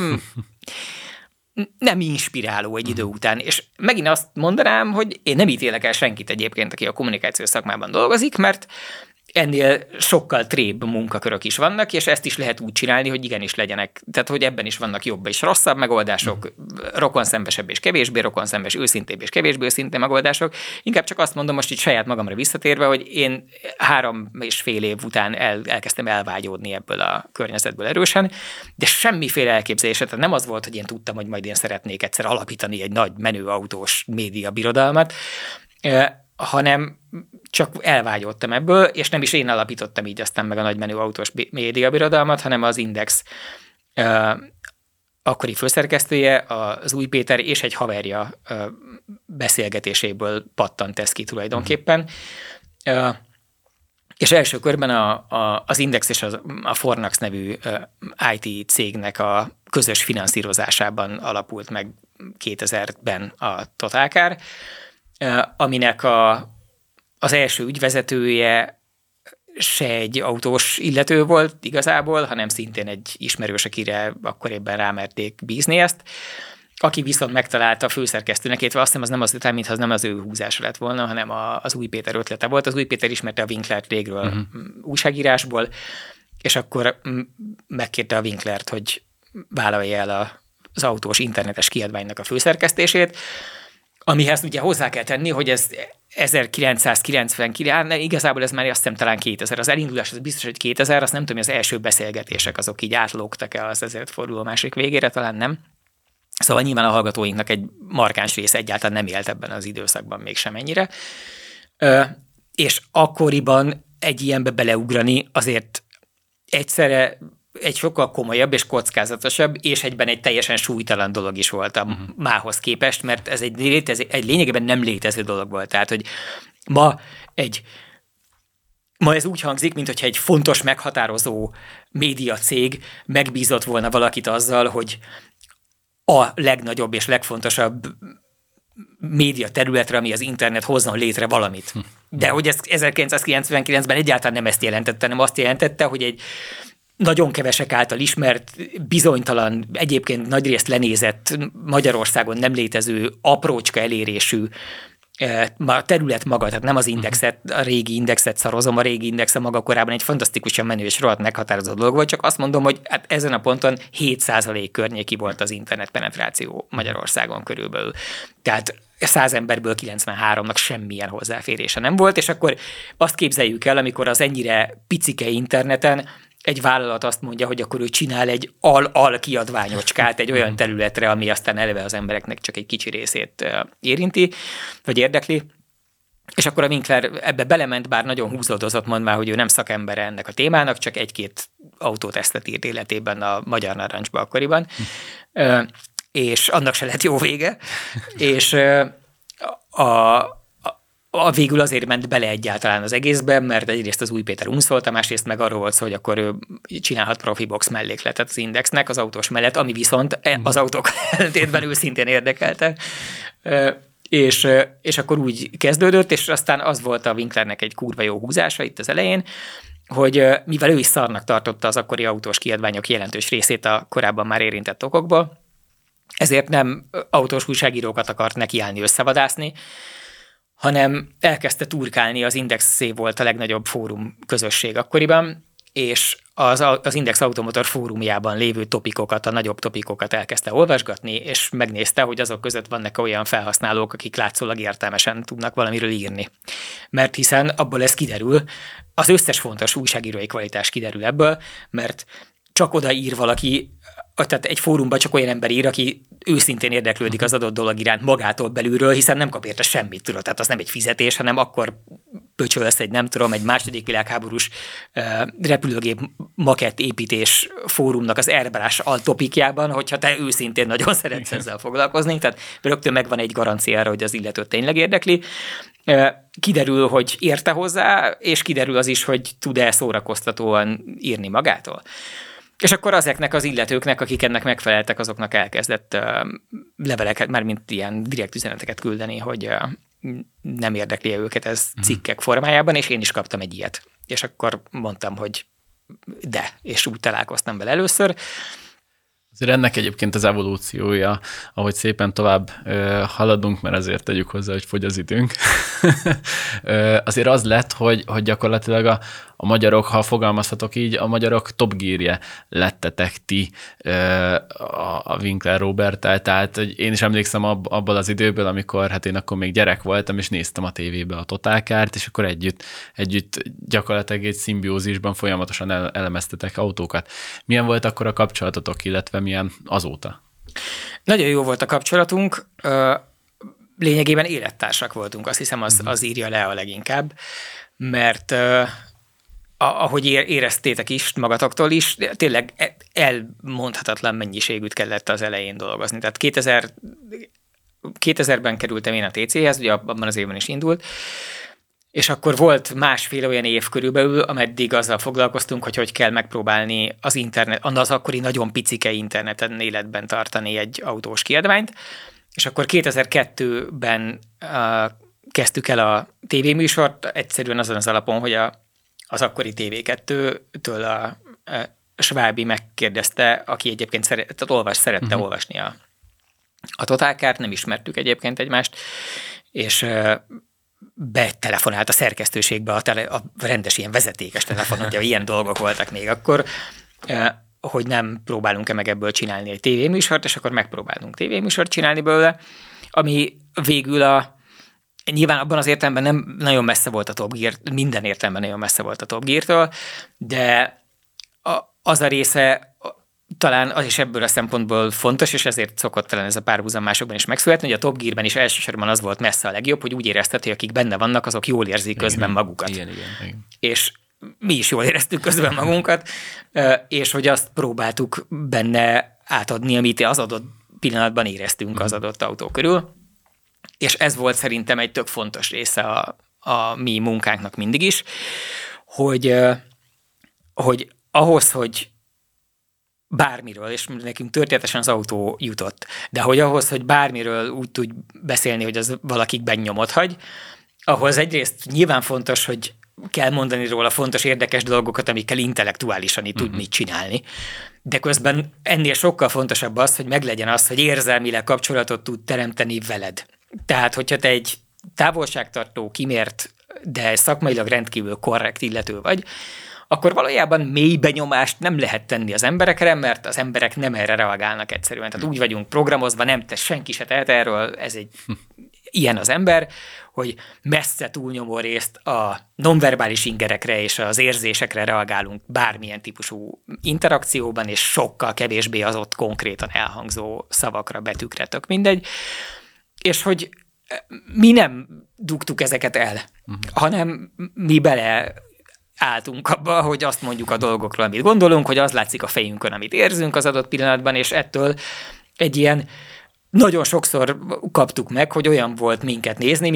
nem inspiráló egy idő után. És megint azt mondanám, hogy én nem ítélek el senkit egyébként, aki a kommunikációs szakmában dolgozik, mert ennél sokkal trébb munkakörök is vannak, és ezt is lehet úgy csinálni, hogy igenis legyenek. Tehát, hogy ebben is vannak jobb és rosszabb megoldások, rokonszembesebb és kevésbé rokonszembes, őszintébb és kevésbé őszinte megoldások. Inkább csak azt mondom most itt saját magamra visszatérve, hogy én 3,5 év után elkezdtem elvágyódni ebből a környezetből erősen, de semmiféle elképzelése, tehát nem az volt, hogy én tudtam, hogy majd én szeretnék egyszer alapítani egy nagy menő autós média birodalmat, hanem csak elvágyódtam ebből, és nem is én alapítottam így aztán meg a nagymenő autós médiabirodalmat, hanem az Index akkori főszerkesztője, az Új Péter és egy haverja beszélgetéséből pattant ez ki tulajdonképpen. És első körben az Index és a Fornax nevű IT cégnek a közös finanszírozásában alapult meg 2000-ben a Totálkár, aminek az első ügyvezetője se egy autós illető volt igazából, hanem szintén egy ismerős, akire akkor éppen rámerték bízni ezt, aki viszont megtalálta a főszerkesztőnek, illetve azt hiszem, az nem az ötlet, mintha az nem az ő húzása lett volna, hanem az Új Péter ötlete volt. Az Új Péter ismerte a Winklert régről újságírásból, és akkor megkérte a Winklert, hogy vállalja el az autós internetes kiadványnak a főszerkesztését, amihez ugye hozzá kell tenni, hogy ez 1999, igazából ez már azt hiszem talán 2000. Az elindulás az biztos, hogy 2000, azt nem tudom, hogy az első beszélgetések azok így átlógtak-e az ezredforduló másik végére, talán nem. Szóval nyilván a hallgatóinknak egy markáns része egyáltalán nem élt ebben az időszakban még semennyire. És akkoriban egy ilyenbe beleugrani azért egyszerre egy sokkal komolyabb és kockázatosabb, és egyben egy teljesen súlytalan dolog is volt a mához képest, mert ez egy lényegében nem létező dolog volt. Tehát, hogy ma ez úgy hangzik, mintha egy fontos, meghatározó médiacég megbízott volna valakit azzal, hogy a legnagyobb és legfontosabb média területre, ami az internet hozzon létre valamit. De hogy ez 1999-ben egyáltalán nem ezt jelentette, hanem azt jelentette, hogy egy nagyon kevesek által ismert, bizonytalan, egyébként nagyrészt lenézett, Magyarországon nem létező, aprócska elérésű a terület maga, tehát nem az Indexet, a régi Indexet szarozom, a régi Index a maga korában egy fantasztikusan menő és rohadt meghatározó dolog volt, csak azt mondom, hogy hát ezen a ponton 7% környéki volt az internet penetráció Magyarországon körülbelül. Tehát 100 emberből 93-nak semmilyen hozzáférése nem volt, és akkor azt képzeljük el, amikor az ennyire picike interneten egy vállalat azt mondja, hogy akkor ő csinál egy al kiadványocskát egy olyan területre, ami aztán eleve az embereknek csak egy kicsi részét érinti, vagy érdekli. És akkor a Winkler ebbe belement, bár nagyon húzódozott, mondván, hogy ő nem szakembere ennek a témának, csak egy-két autótesztet írt életében a Magyar Narancsba akkoriban, és annak se lett jó vége. És végül azért ment bele egyáltalán az egészben, mert egyrészt az Új Péter unszolta, másrészt meg arról volt szó, hogy akkor ő csinálhat Profibox mellékletet az Indexnek az autós mellett, ami viszont az autók ellentétben őszintén érdekelte. És akkor úgy kezdődött, és aztán az volt a Winklernek egy kurva jó húzása itt az elején, hogy mivel ő is szarnak tartotta az akkori autós kiadványok jelentős részét a korábban már érintett okokból, ezért nem autós újságírókat akart nekiállni összevadászni, hanem elkezdte turkálni, az Indexé volt a legnagyobb fórum közösség akkoriban, és az Index Automotor fórumjában lévő topikokat, a nagyobb topikokat elkezdte olvasgatni, és megnézte, hogy azok között vannak olyan felhasználók, akik látszólag értelmesen tudnak valamiről írni. Mert hiszen abból ez kiderül, az összes fontos újságírói kvalitás kiderül ebből, mert csak oda ír valaki, tehát egy fórumban csak olyan ember ír, aki őszintén érdeklődik az adott dolog iránt magától belülről, hiszen nem kap érte semmit, tudod. Tehát az nem egy fizetés, hanem akkor pöcsölsz egy, nem tudom, egy második világháborús repülőgép makett építés fórumnak az airbrush altopikjában, hogyha te őszintén nagyon szeretsz ezzel foglalkozni, tehát rögtön megvan egy garancia arra, hogy az illetőt tényleg érdekli. Kiderül, hogy érte hozzá, és kiderül az is, hogy tud-e szórakoztatóan írni magától. És akkor ezeknek az illetőknek, akik ennek megfeleltek, azoknak elkezdett leveleket, mármint ilyen direkt üzeneteket küldeni, hogy nem érdekli őket ez cikkek formájában, és én is kaptam egy ilyet. És akkor mondtam, hogy és úgy találkoztam vele először. Azért ennek egyébként az evolúciója, ahogy szépen tovább haladunk, mert azért tegyük hozzá, hogy fogy az időnk, azért az lett, hogy gyakorlatilag a magyarok, ha fogalmazhatok így, a magyarok Top Gear-je lettetek ti a Winkler Roberttel, tehát hogy én is emlékszem abból az időből, amikor hát én akkor még gyerek voltam, és néztem a tévébe a Totálkárt, és akkor együtt gyakorlatilag egy szimbiózisban folyamatosan elemeztetek autókat. Milyen volt akkor a kapcsolatotok, illetve milyen azóta? Nagyon jó volt a kapcsolatunk, lényegében élettársak voltunk, azt hiszem az írja le a leginkább, mert ahogy éreztétek is magatoktól is, tényleg elmondhatatlan mennyiségűt kellett az elején dolgozni. Tehát 2000-ben kerültem én a TC-hez, ugye abban az évben is indult, és akkor volt másfél olyan év körülbelül, ameddig azzal foglalkoztunk, hogy kell megpróbálni az akkori nagyon picike interneten életben tartani egy autós kiadványt, és akkor 2002-ben kezdtük el a tévéműsort, egyszerűen azon az alapon, hogy az akkori TV2-től a Svábi megkérdezte, aki egyébként szerette olvasni a Totálkárt, nem ismertük egyébként egymást, és betelefonált a szerkesztőségbe a rendes ilyen vezetékes telefon, ugye ilyen dolgok voltak még akkor, hogy nem próbálunk-e meg ebből csinálni egy tévéműsort, és akkor megpróbálunk tévéműsort csinálni belőle, ami végül nyilván abban az értelemben nem nagyon messze volt a Top Gear, minden értelemben nagyon messze volt a Top Gear-től, de az a része talán az is ebből a szempontból fontos, és ezért szokott talán ez a párhuzam másokban is megszületni, hogy a Top Gear-ben is elsősorban az volt messze a legjobb, hogy úgy érezted, hogy akik benne vannak, azok jól érzik közben magukat. Igen. És mi is jól éreztük közben magunkat, és hogy azt próbáltuk benne átadni, amit az adott pillanatban éreztünk az adott autó körül. És ez volt szerintem egy tök fontos része a mi munkánknak mindig is, hogy ahhoz, hogy bármiről, és nekünk történetesen az autó jutott, de hogy ahhoz, hogy bármiről úgy tudj beszélni, hogy az valakikben nyomot hagy, ahhoz egyrészt nyilván fontos, hogy kell mondani róla fontos, érdekes dolgokat, amikkel intellektuálisan tud mit csinálni. De közben ennél sokkal fontosabb az, hogy meglegyen az, hogy érzelmileg kapcsolatot tud teremteni veled. Tehát, hogyha te egy távolságtartó, kimért, de szakmailag rendkívül korrekt illető vagy, akkor valójában mély benyomást nem lehet tenni az emberekre, mert az emberek nem erre reagálnak egyszerűen. Tehát úgy vagyunk programozva, senki se tehet erről, ez egy ilyen az ember, hogy messze túlnyomó részt a nonverbális ingerekre és az érzésekre reagálunk bármilyen típusú interakcióban, és sokkal kevésbé az ott konkrétan elhangzó szavakra, betűkre, tök mindegy. És hogy mi nem dugtuk ezeket el, hanem mi beleálltunk abba, hogy azt mondjuk a dolgokról, amit gondolunk, hogy az látszik a fejünkön, amit érzünk az adott pillanatban, és ettől egy ilyen nagyon sokszor kaptuk meg, hogy olyan volt minket nézni,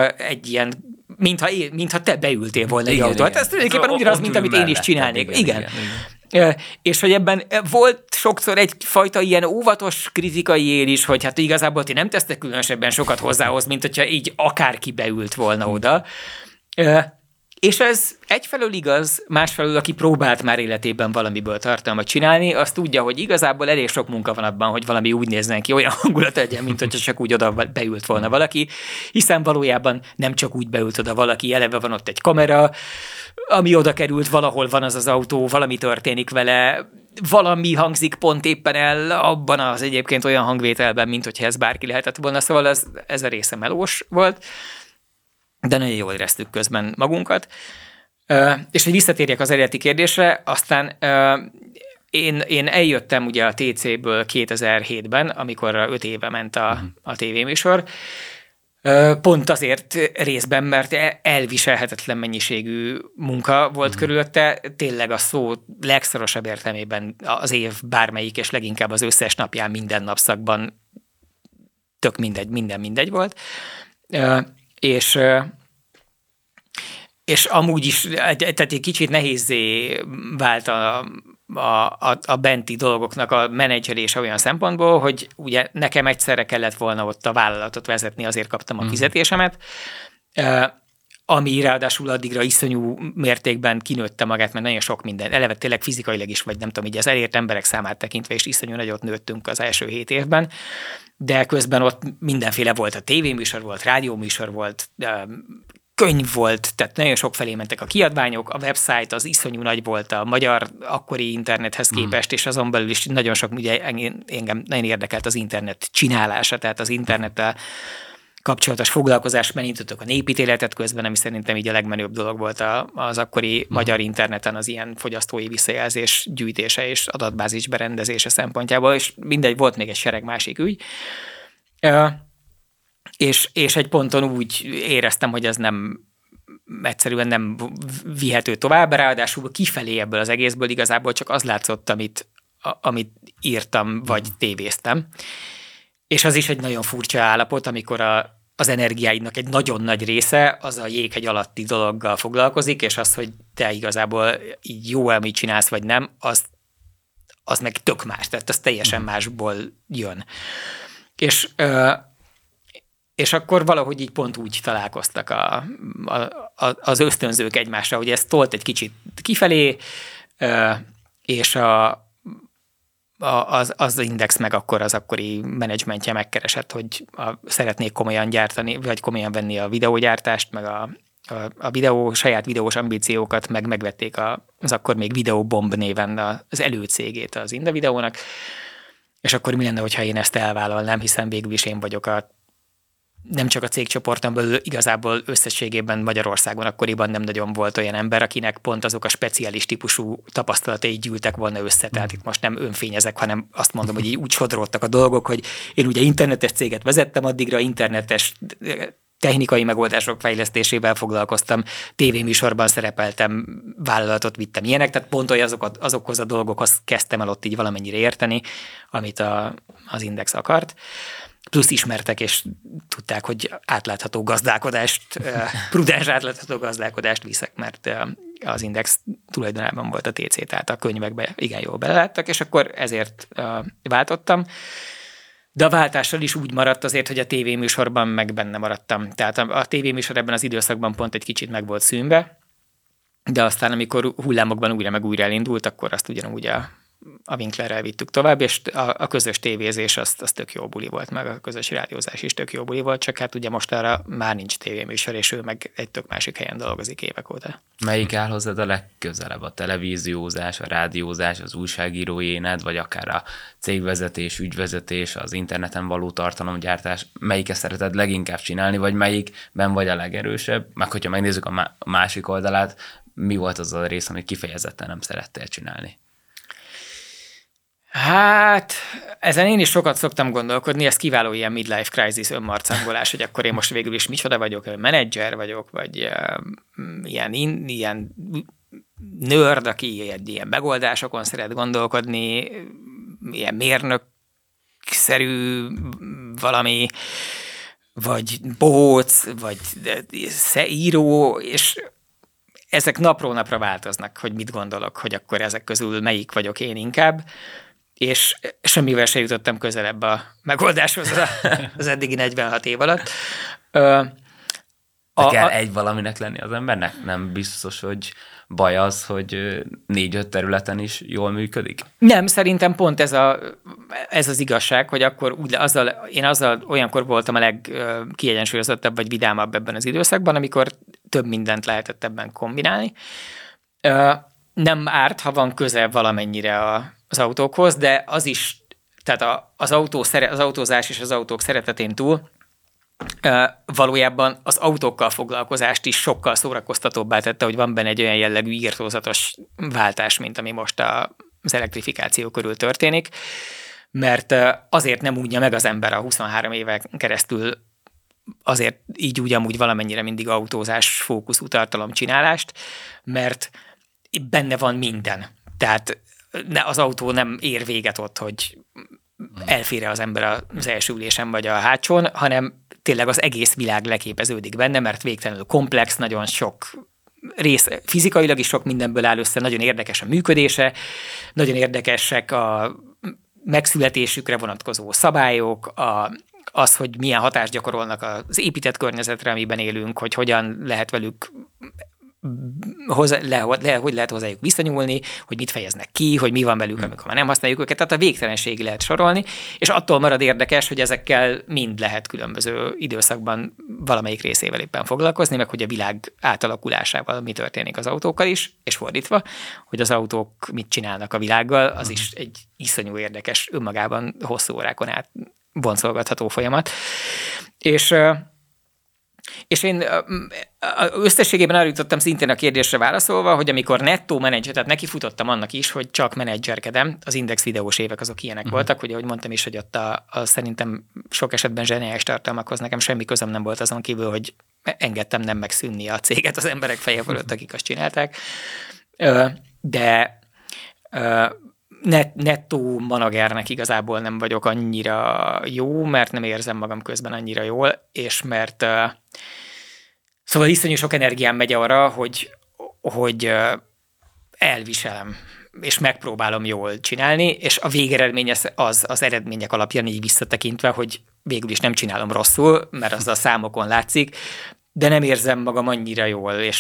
mintha te beültél volna egy autót. Hát ez tulajdonképpen ugyanaz, mint amit én is csinálnék. Igen. És hogy ebben volt sokszor egyfajta ilyen óvatos kritikai él is, hogy hát igazából ti nem tesztek különösebben sokat hozzához, mint hogyha így akárki beült volna oda. És ez egyfelől igaz, másfelől, aki próbált már életében valamiből tartalmat csinálni, az tudja, hogy igazából elég sok munka van abban, hogy valami úgy nézzen ki, olyan hangulat legyen, mint hogyha csak úgy oda beült volna valaki, hiszen valójában nem csak úgy beült oda valaki, eleve van ott egy kamera, ami oda került, valahol van az autó, valami történik vele, valami hangzik pont éppen el abban az egyébként olyan hangvételben, mint hogyha ez bárki lehetett volna, szóval ez a része melós volt, de nagyon jól éreztük közben magunkat. És hogy visszatérjek az eredeti kérdésre, aztán én eljöttem ugye a TC-ből 2007-ben, amikor 5 éve ment a tévéműsor, pont azért részben, mert elviselhetetlen mennyiségű munka volt körülötte, tényleg a szó legszorosabb értelmében az év bármelyik, és leginkább az összes napján minden napszakban tök minden mindegy volt. És amúgy is, tehát egy kicsit nehézzé vált a benti dolgoknak a menedzselése olyan szempontból, hogy ugye nekem egyszerre kellett volna ott a vállalatot vezetni, azért kaptam a fizetésemet, ami ráadásul addigra iszonyú mértékben kinőtte magát, mert nagyon sok minden, eleve tényleg fizikailag is, vagy nem tudom, így az elért emberek számát tekintve, és iszonyú nagyot nőttünk az első 7 évben, de közben ott mindenféle volt, a tévéműsor volt, rádióműsor volt, könyv volt, tehát nagyon sok felé mentek a kiadványok, a website az iszonyú nagy volt a magyar akkori internethez képest, és azon belül is nagyon sok, ugye engem nagyon érdekelt az internet csinálása, tehát az internettel kapcsolatos foglalkozás, mert indítottuk a népítéletet közben, ami szerintem így a legmenőbb dolog volt az akkori magyar interneten az ilyen fogyasztói visszajelzés gyűjtése és adatbázis berendezése szempontjából, és mindegy, volt még egy sereg másik ügy. És egy ponton úgy éreztem, hogy ez egyszerűen nem vihető tovább, ráadásul kifelé ebből az egészből igazából csak az látszott, amit írtam, vagy tévéztem. És az is egy nagyon furcsa állapot, amikor az energiáidnak egy nagyon nagy része az a jéghegy alatti dologgal foglalkozik, és az, hogy te igazából így jó, amit csinálsz, vagy nem, az meg tök más, tehát az teljesen másból jön. És akkor valahogy így pont úgy találkoztak az ösztönzők egymásra, hogy ez tolt egy kicsit kifelé, és az Index meg akkor az akkori menedzsmentje megkeresett, hogy szeretnék komolyan gyártani, vagy komolyan venni a videógyártást, meg a saját videós ambíciókat, meg megvették az akkor még Videobomb néven az előcégét az Inda Videónak, és akkor mi lenne, hogyha én ezt elvállalnám, hiszen végül is én vagyok nem csak a cégcsoporton belül, igazából összességében Magyarországon akkoriban nem nagyon volt olyan ember, akinek pont azok a speciális típusú tapasztalatai gyűltek volna össze. Tehát itt most nem önfényezek, hanem azt mondom, hogy így úgy sodródtak a dolgok, hogy én ugye internetes céget vezettem, addigra internetes technikai megoldások fejlesztésével foglalkoztam, tévéműsorban szerepeltem, vállalatot vittem ilyenek, tehát pont azokhoz a dolgokhoz kezdtem el ott így valamennyire érteni, amit az Index akart. Plusz ismertek, és tudták, hogy átlátható gazdálkodást, prudens átlátható gazdálkodást viszek, mert az Index tulajdonában volt a TC, tehát a könyvekbe igen jól beleláttak, és akkor ezért váltottam. De a váltással is úgy maradt azért, hogy a tévéműsorban meg benne maradtam. Tehát a tévéműsor ebben az időszakban pont egy kicsit meg volt szűnve, de aztán amikor hullámokban újra meg újra elindult, akkor azt ugyanúgy a Winklerrel vittük tovább, és a közös tévézés az tök jó buli volt, meg a közös rádiózás is tök jó buli volt, csak hát ugye most arra már nincs tévéműsor, és ő meg egy tök másik helyen dolgozik évek óta. Melyik áll hozzád a legközelebb? A televíziózás, a rádiózás, az újságírói éned, vagy akár a cégvezetés, ügyvezetés, az interneten való tartalomgyártás? Melyiket szereted leginkább csinálni, vagy melyikben vagy a legerősebb? Meg hogyha megnézzük a másik oldalát, mi volt az a rész, amit kifejezetten nem szerettél csinálni? Hát, ezen én is sokat szoktam gondolkodni, ez kiváló ilyen midlife crisis önmarcangolás, hogy akkor én most végül is micsoda vagyok, menedzser vagyok, vagy ilyen nerd, aki ilyen megoldásokon szeret gondolkodni, ilyen mérnökszerű valami, vagy bohóc, vagy író, és ezek napról napra változnak, hogy mit gondolok, hogy akkor ezek közül melyik vagyok én inkább, és semmivel se jutottam közelebb a megoldáshoz az eddigi 46 év alatt. Kell egy valaminek lenni az embernek? Nem biztos, hogy baj az, hogy 4-5 területen is jól működik? Nem, szerintem pont ez az igazság, hogy akkor én olyankor voltam a legkiegyensúlyozottabb vagy vidámabb ebben az időszakban, amikor több mindent lehetett ebben kombinálni. Nem árt, ha van köze valamennyire az autókhoz, de az is, tehát az autózás és az autók szeretetén túl valójában az autókkal foglalkozást is sokkal szórakoztatóbbá tette, hogy van benne egy olyan jellegű írtózatos váltás, mint ami most az elektrifikáció körül történik, mert azért nem újja meg az ember a 23 éven keresztül azért így úgy amúgy valamennyire mindig autózás fókuszú tartalomcsinálást, mert benne van minden. Tehát az autó nem ér véget ott, hogy elfér az ember az első ülésen vagy a hátsón, hanem tényleg az egész világ leképeződik benne, mert végtelenül komplex, nagyon sok fizikailag is sok mindenből áll össze, nagyon érdekes a működése, nagyon érdekesek a megszületésükre vonatkozó szabályok, az, hogy milyen hatást gyakorolnak az épített környezetre, amiben élünk, hogy hogyan lehet velük hogy lehet hozzájuk visszanyúlni, hogy mit fejeznek ki, hogy mi van velük, amikor már nem használjuk őket, tehát a végtelenségig lehet sorolni, és attól marad érdekes, hogy ezekkel mind lehet különböző időszakban valamelyik részével éppen foglalkozni, meg hogy a világ átalakulásával mi történik az autókkal is, és fordítva, hogy az autók mit csinálnak a világgal, az is egy iszonyú érdekes, önmagában hosszú órákon át boncolgatható folyamat. És én összességében arra jutottam szintén a kérdésre válaszolva, hogy amikor nettó menedzser, tehát nekifutottam annak is, hogy csak menedzserkedem, az Index videós évek azok ilyenek voltak, hogy ahogy mondtam is, hogy ott szerintem sok esetben zseniális tartalmakhoz nekem semmi közöm nem volt azon kívül, hogy engedtem nem megszűnni a céget az emberek feje fölött, akik azt csinálták. De nettó managernek igazából nem vagyok annyira jó, mert nem érzem magam közben annyira jól, és mert szóval iszonyú sok energiám megy arra, hogy elviselem, és megpróbálom jól csinálni, és a végeredmény az eredmények alapján így visszatekintve, hogy végül is nem csinálom rosszul, mert az a számokon látszik, de nem érzem magam annyira jól, és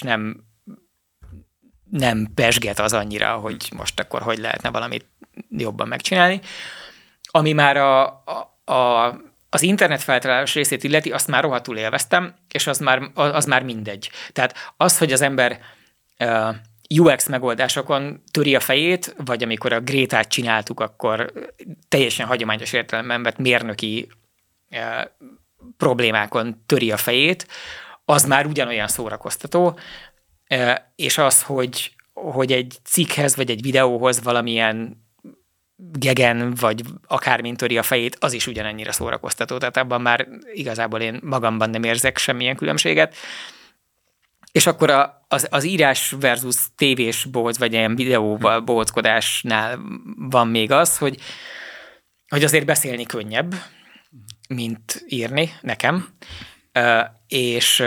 nem pesget az annyira, hogy most akkor hogy lehetne valamit jobban megcsinálni. Ami már az internet feltalálás részét illeti, azt már rohadtul élveztem, és az már mindegy. Tehát az, hogy az ember UX megoldásokon töri a fejét, vagy amikor a Grétát csináltuk, akkor teljesen hagyományos értelemben vett mérnöki problémákon töri a fejét, az már ugyanolyan szórakoztató, és az, hogy egy cikkhez, vagy egy videóhoz valamilyen gegen, vagy akármint töri a fejét, az is ugyanennyire szórakoztató. Tehát abban már igazából én magamban nem érzek semmilyen különbséget. És akkor az írás versus tévés bohóc, vagy ilyen videóval bohóckodásnál van még az, hogy azért beszélni könnyebb, mint írni nekem. És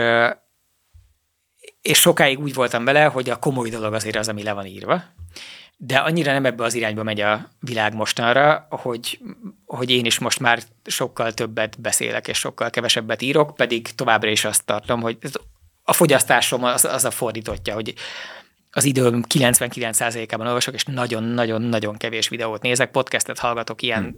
sokáig úgy voltam vele, hogy a komoly dolog azért az, ami le van írva. De annyira nem ebbe az irányba megy a világ mostanra, hogy én is most már sokkal többet beszélek, és sokkal kevesebbet írok, pedig továbbra is azt tartom, hogy a fogyasztásom az a fordítottja, hogy az időm 99%-ában olvasok, és nagyon-nagyon-nagyon kevés videót nézek, podcastet hallgatok ilyen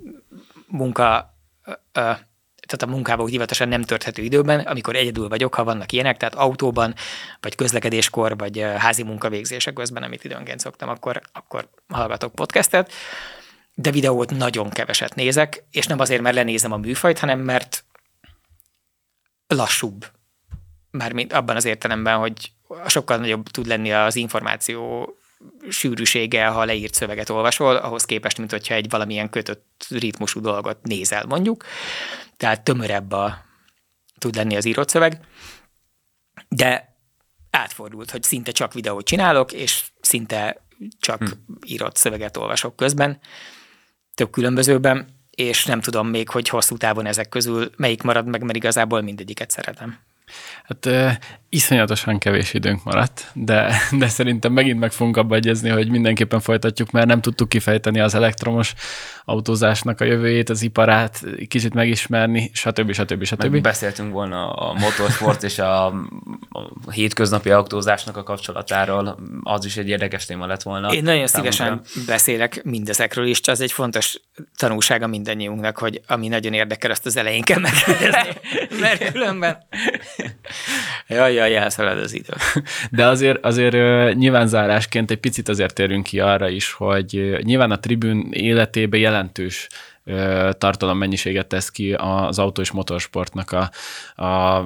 tehát a munkába úgy hivatosan nem tölthető időben, amikor egyedül vagyok, ha vannak ilyenek, tehát autóban, vagy közlekedéskor, vagy házi munkavégzések közben, amit időnként szoktam, akkor hallgatok podcastet, de videót nagyon keveset nézek, és nem azért, mert lenézem a műfajt, hanem mert lassúbb. Mármint abban az értelemben, hogy sokkal nagyobb tud lenni az információ sűrűsége, ha leírt szöveget olvasol, ahhoz képest, mint hogyha egy valamilyen kötött ritmusú dolgot nézel, mondjuk. Tehát tömörebb tud lenni az írott szöveg. De átfordult, hogy szinte csak videót csinálok, és szinte csak írott szöveget olvasok közben, több különbözőben, és nem tudom még, hogy hosszú távon ezek közül melyik marad meg, mert igazából mindegyiket szeretem. Hát iszonyatosan kevés időnk maradt, de szerintem megint meg fogunk abba egyezni, hogy mindenképpen folytatjuk, mert nem tudtuk kifejteni az elektromos autózásnak a jövőjét, az iparát, kicsit megismerni, stb. Beszéltünk volna a motorsport és a hétköznapi autózásnak a kapcsolatáról, az is egy érdekes téma lett volna. Én nagyon szívesen beszélek mindezekről is, csak az egy fontos tanulsága mindannyiunknak, hogy ami nagyon érdekel, azt az elején kell megkérdezni, mert különben jaj, elszalad az idő. De azért nyilván zárásként egy picit azért térünk ki arra is, hogy nyilván a Tribune életében jelentős tartalommennyiséget tesz ki az autó és motorsportnak a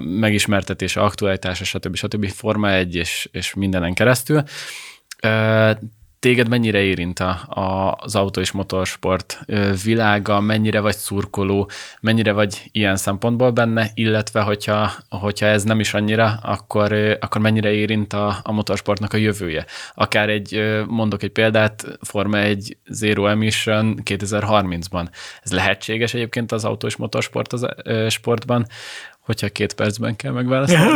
megismertetése, aktualitása, stb. Forma 1 és mindenen keresztül. téged mennyire érint az autó és motorsport világa, mennyire vagy szurkoló, mennyire vagy ilyen szempontból benne, illetve hogyha ez nem is annyira, akkor mennyire érint a motorsportnak a jövője. Akár mondok egy példát, Forma 1 Zero Emission 2030-ban. Ez lehetséges egyébként az autó és motorsport sportban, hogyha 2 percben kell megválaszolni?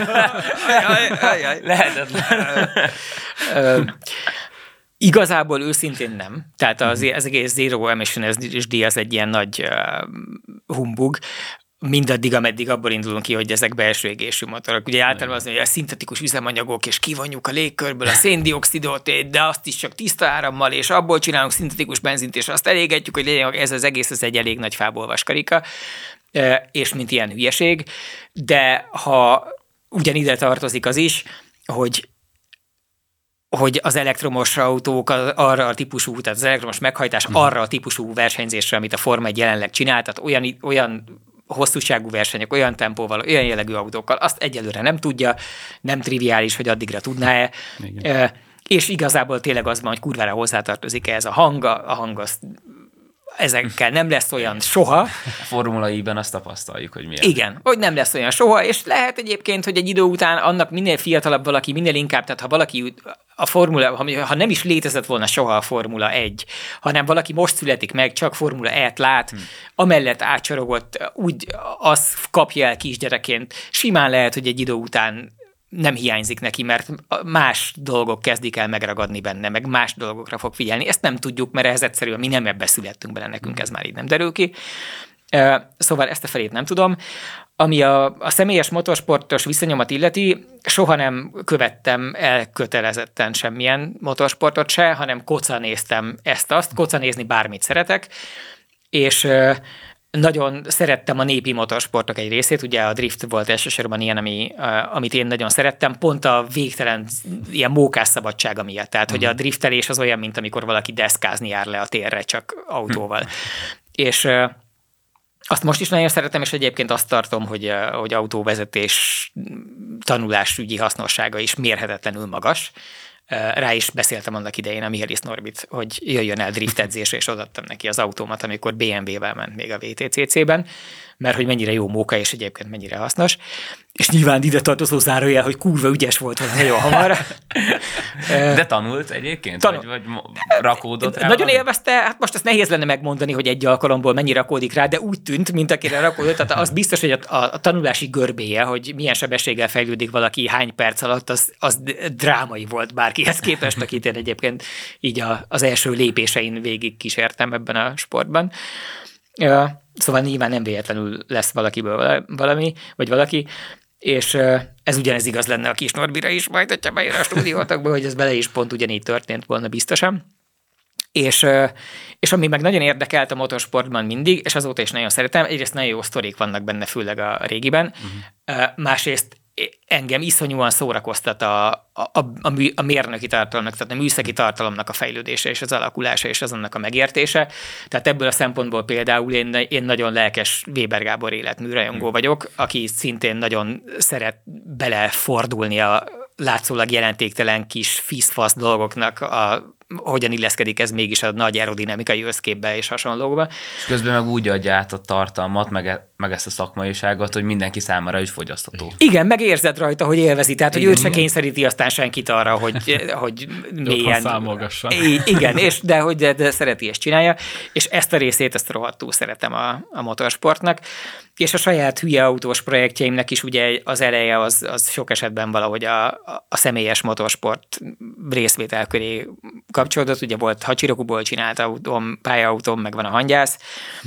Lehetetlen. Igazából őszintén nem. Tehát az egész Zero Emission SDD az egy ilyen nagy humbug, mindaddig, ameddig abból indulunk ki, hogy ezek belső égésű motorok. Ugye általában az, hogy a szintetikus üzemanyagok, és kivonjuk a légkörből a széndioxidot, de azt is csak tiszta árammal, és abból csinálunk szintetikus benzint, és azt elégetjük, hogy legyen, ez az egész ez egy elég nagy fából vaskarika, és mint ilyen hülyeség. De ha ugyanide tartozik az is, hogy az elektromos autók arra a típusú, tehát az elektromos meghajtás arra a típusú versenyzésre, amit a Forma 1 jelenleg csinál, tehát olyan hosszúságú versenyek, olyan tempóval, olyan jellegű autókkal, azt egyelőre nem tudja, nem triviális, hogy addigra tudná-e. És igazából tényleg az van, hogy kurvára hozzátartozik ez a hang az ezekkel nem lesz olyan soha. A Formula I-ben azt tapasztaljuk, hogy milyen. Igen, hogy nem lesz olyan soha, és lehet egyébként, hogy egy idő után annak minél fiatalabb valaki, minél inkább, tehát ha valaki a Formula, ha nem is létezett volna soha a Formula 1, hanem valaki most születik meg, csak Formula E-t lát, amellett átcsorogott, úgy azt kapja el kisgyerekként, simán lehet, hogy egy idő után nem hiányzik neki, mert más dolgok kezdik el megragadni benne, meg más dolgokra fog figyelni. Ezt nem tudjuk, mert ez egyszerűen mi nem ebbe születtünk bele, nekünk ez már így nem derül ki. Szóval ezt a felét nem tudom. Ami a személyes motorsportos viszonyomat illeti, soha nem követtem elkötelezetten semmilyen motorsportot se, hanem kocanéztem ezt-azt, kocanézni bármit szeretek, és nagyon szerettem a népi motorsportok egy részét, ugye a drift volt elsősorban ilyen, amit én nagyon szerettem, pont a végtelen ilyen mókás szabadsága miatt. Tehát, hogy a driftelés az olyan, mint amikor valaki deszkázni jár le a térre, csak autóval. És azt most is nagyon szeretem, és egyébként azt tartom, hogy autóvezetés tanulásügyi hasznossága is mérhetetlenül magas. Rá is beszéltem annak idején a Mihály Norbit, hogy jöjjön el driftedzésre, és odaadtam neki az autómat, amikor BMW-vel ment még a VTCC-ben, mert hogy mennyire jó móka, és egyébként mennyire hasznos. És nyilván ide tartozó zárójel, hogy kurva ügyes volt volna nagyon hamar. De tanult egyébként? Vagy rakódott rá? Nagyon élvezte, hát most ezt nehéz lenne megmondani, hogy egy alkalomból mennyi rakódik rá, de úgy tűnt, mint akire rakódott. Tehát az biztos, hogy a tanulási görbéje, hogy milyen sebességgel fejlődik valaki hány perc alatt, az drámai volt bárkihez képest, akit én egyébként így az első lépésein végig kísértem ebben a sportban. Szóval nyilván nem véletlenül lesz valakiből valami, vagy valaki, és ez ugyanez igaz lenne a kis Norbira is, majd hogyha bejön a stúdiótokba, hogy ez bele is pont ugyanígy történt volna biztosan. És ami meg nagyon érdekelt a motorsportban mindig, és azóta is nagyon szeretem, egyrészt nagyon jó sztorik vannak benne, főleg a régiben, másrészt engem iszonyúan szórakoztat a mérnöki tartalomnak, tehát a műszaki tartalomnak a fejlődése és az alakulása és azonnak a megértése. Tehát ebből a szempontból például én nagyon lelkes Weber Gábor életműrajongó vagyok, aki szintén nagyon szeret belefordulni a látszólag jelentéktelen kis fiszfasz dolgoknak hogyan illeszkedik ez mégis a nagy aerodinamikai összképbe és hasonlókba. És közben meg úgy adja át a tartalmat, meg ezt a szakmaiságot, hogy mindenki számára is fogyasztható. Igen, meg érzed rajta, hogy élvezi, tehát hogy őt se kényszeríti aztán senkit arra, hogy mélyen... számolgasson. Igen, de szereti és csinálja, és ezt a részét, ezt rohadtul szeretem a motorsportnak, és a saját hülye autós projektjeimnek is ugye az eleje az sok esetben valahogy a személyes motorsport részvétel köré kapcsolódott, ugye volt Hachirokuból csinált autóm, pályautóm, meg van a hangyász,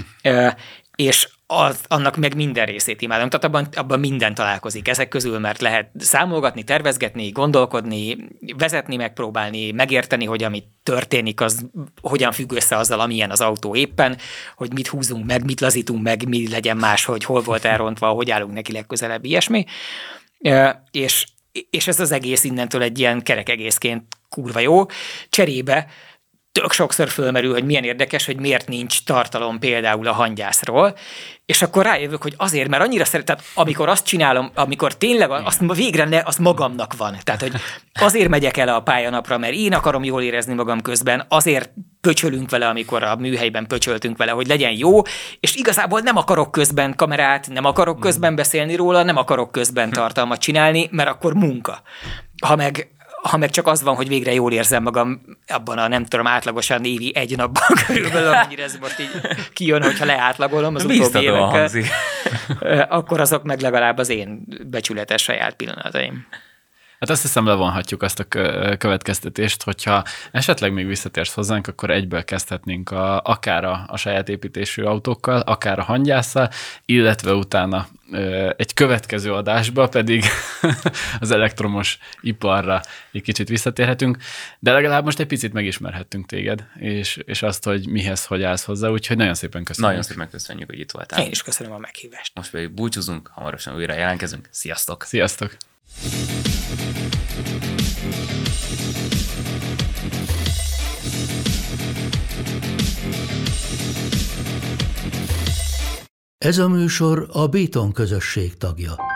és annak meg minden részét imádom. Tehát abban minden találkozik ezek közül, mert lehet számolgatni, tervezgetni, gondolkodni, vezetni, megpróbálni, megérteni, hogy ami történik, az hogyan függ össze azzal, amilyen az autó éppen, hogy mit húzunk meg, mit lazítunk meg, mi legyen más, hogy hol volt elrontva, hogy állunk neki legközelebb, ilyesmi. És ez az egész innentől egy ilyen kerek egészként kurva jó. Cserébe tök sokszor fölmerül, hogy milyen érdekes, hogy miért nincs tartalom például a hangyászról, és akkor rájövök, hogy azért, mert annyira tehát amikor azt csinálom, amikor tényleg azt végre azt magamnak van. Tehát, hogy azért megyek el a pályanapra, mert én akarom jól érezni magam közben, azért pöcsölünk vele, amikor a műhelyben pöcsöltünk vele, hogy legyen jó, és igazából nem akarok közben kamerát, nem akarok közben beszélni róla, nem akarok közben tartalmat csinálni, mert akkor munka. Ha meg csak az van, hogy végre jól érzem magam abban a nem tudom, átlagosan évi egy napban körülbelül, amennyire ez most így kijön, hogyha leátlagolom az utóbbi évekkel, akkor azok meg legalább az én becsületes saját pillanataim. Hát azt hiszem levonhatjuk azt a következtetést, hogyha esetleg még visszatérsz hozzánk, akkor egyből kezdhetnénk akár a saját építésű autókkal, akár a hangyásszal, illetve utána egy következő adásba pedig az elektromos iparra egy kicsit visszatérhetünk, de legalább most egy picit megismerhettünk téged, és azt, hogy mihez, hogy állsz hozzá, úgyhogy nagyon szépen köszönjük. Nagyon szépen köszönjük, hogy itt voltál. Én is köszönöm a meghívást. Most pedig búcsúzunk, hamarosan újra jelentkezünk. Sziasztok! Sziasztok! Ez a műsor a Béton közösség tagja.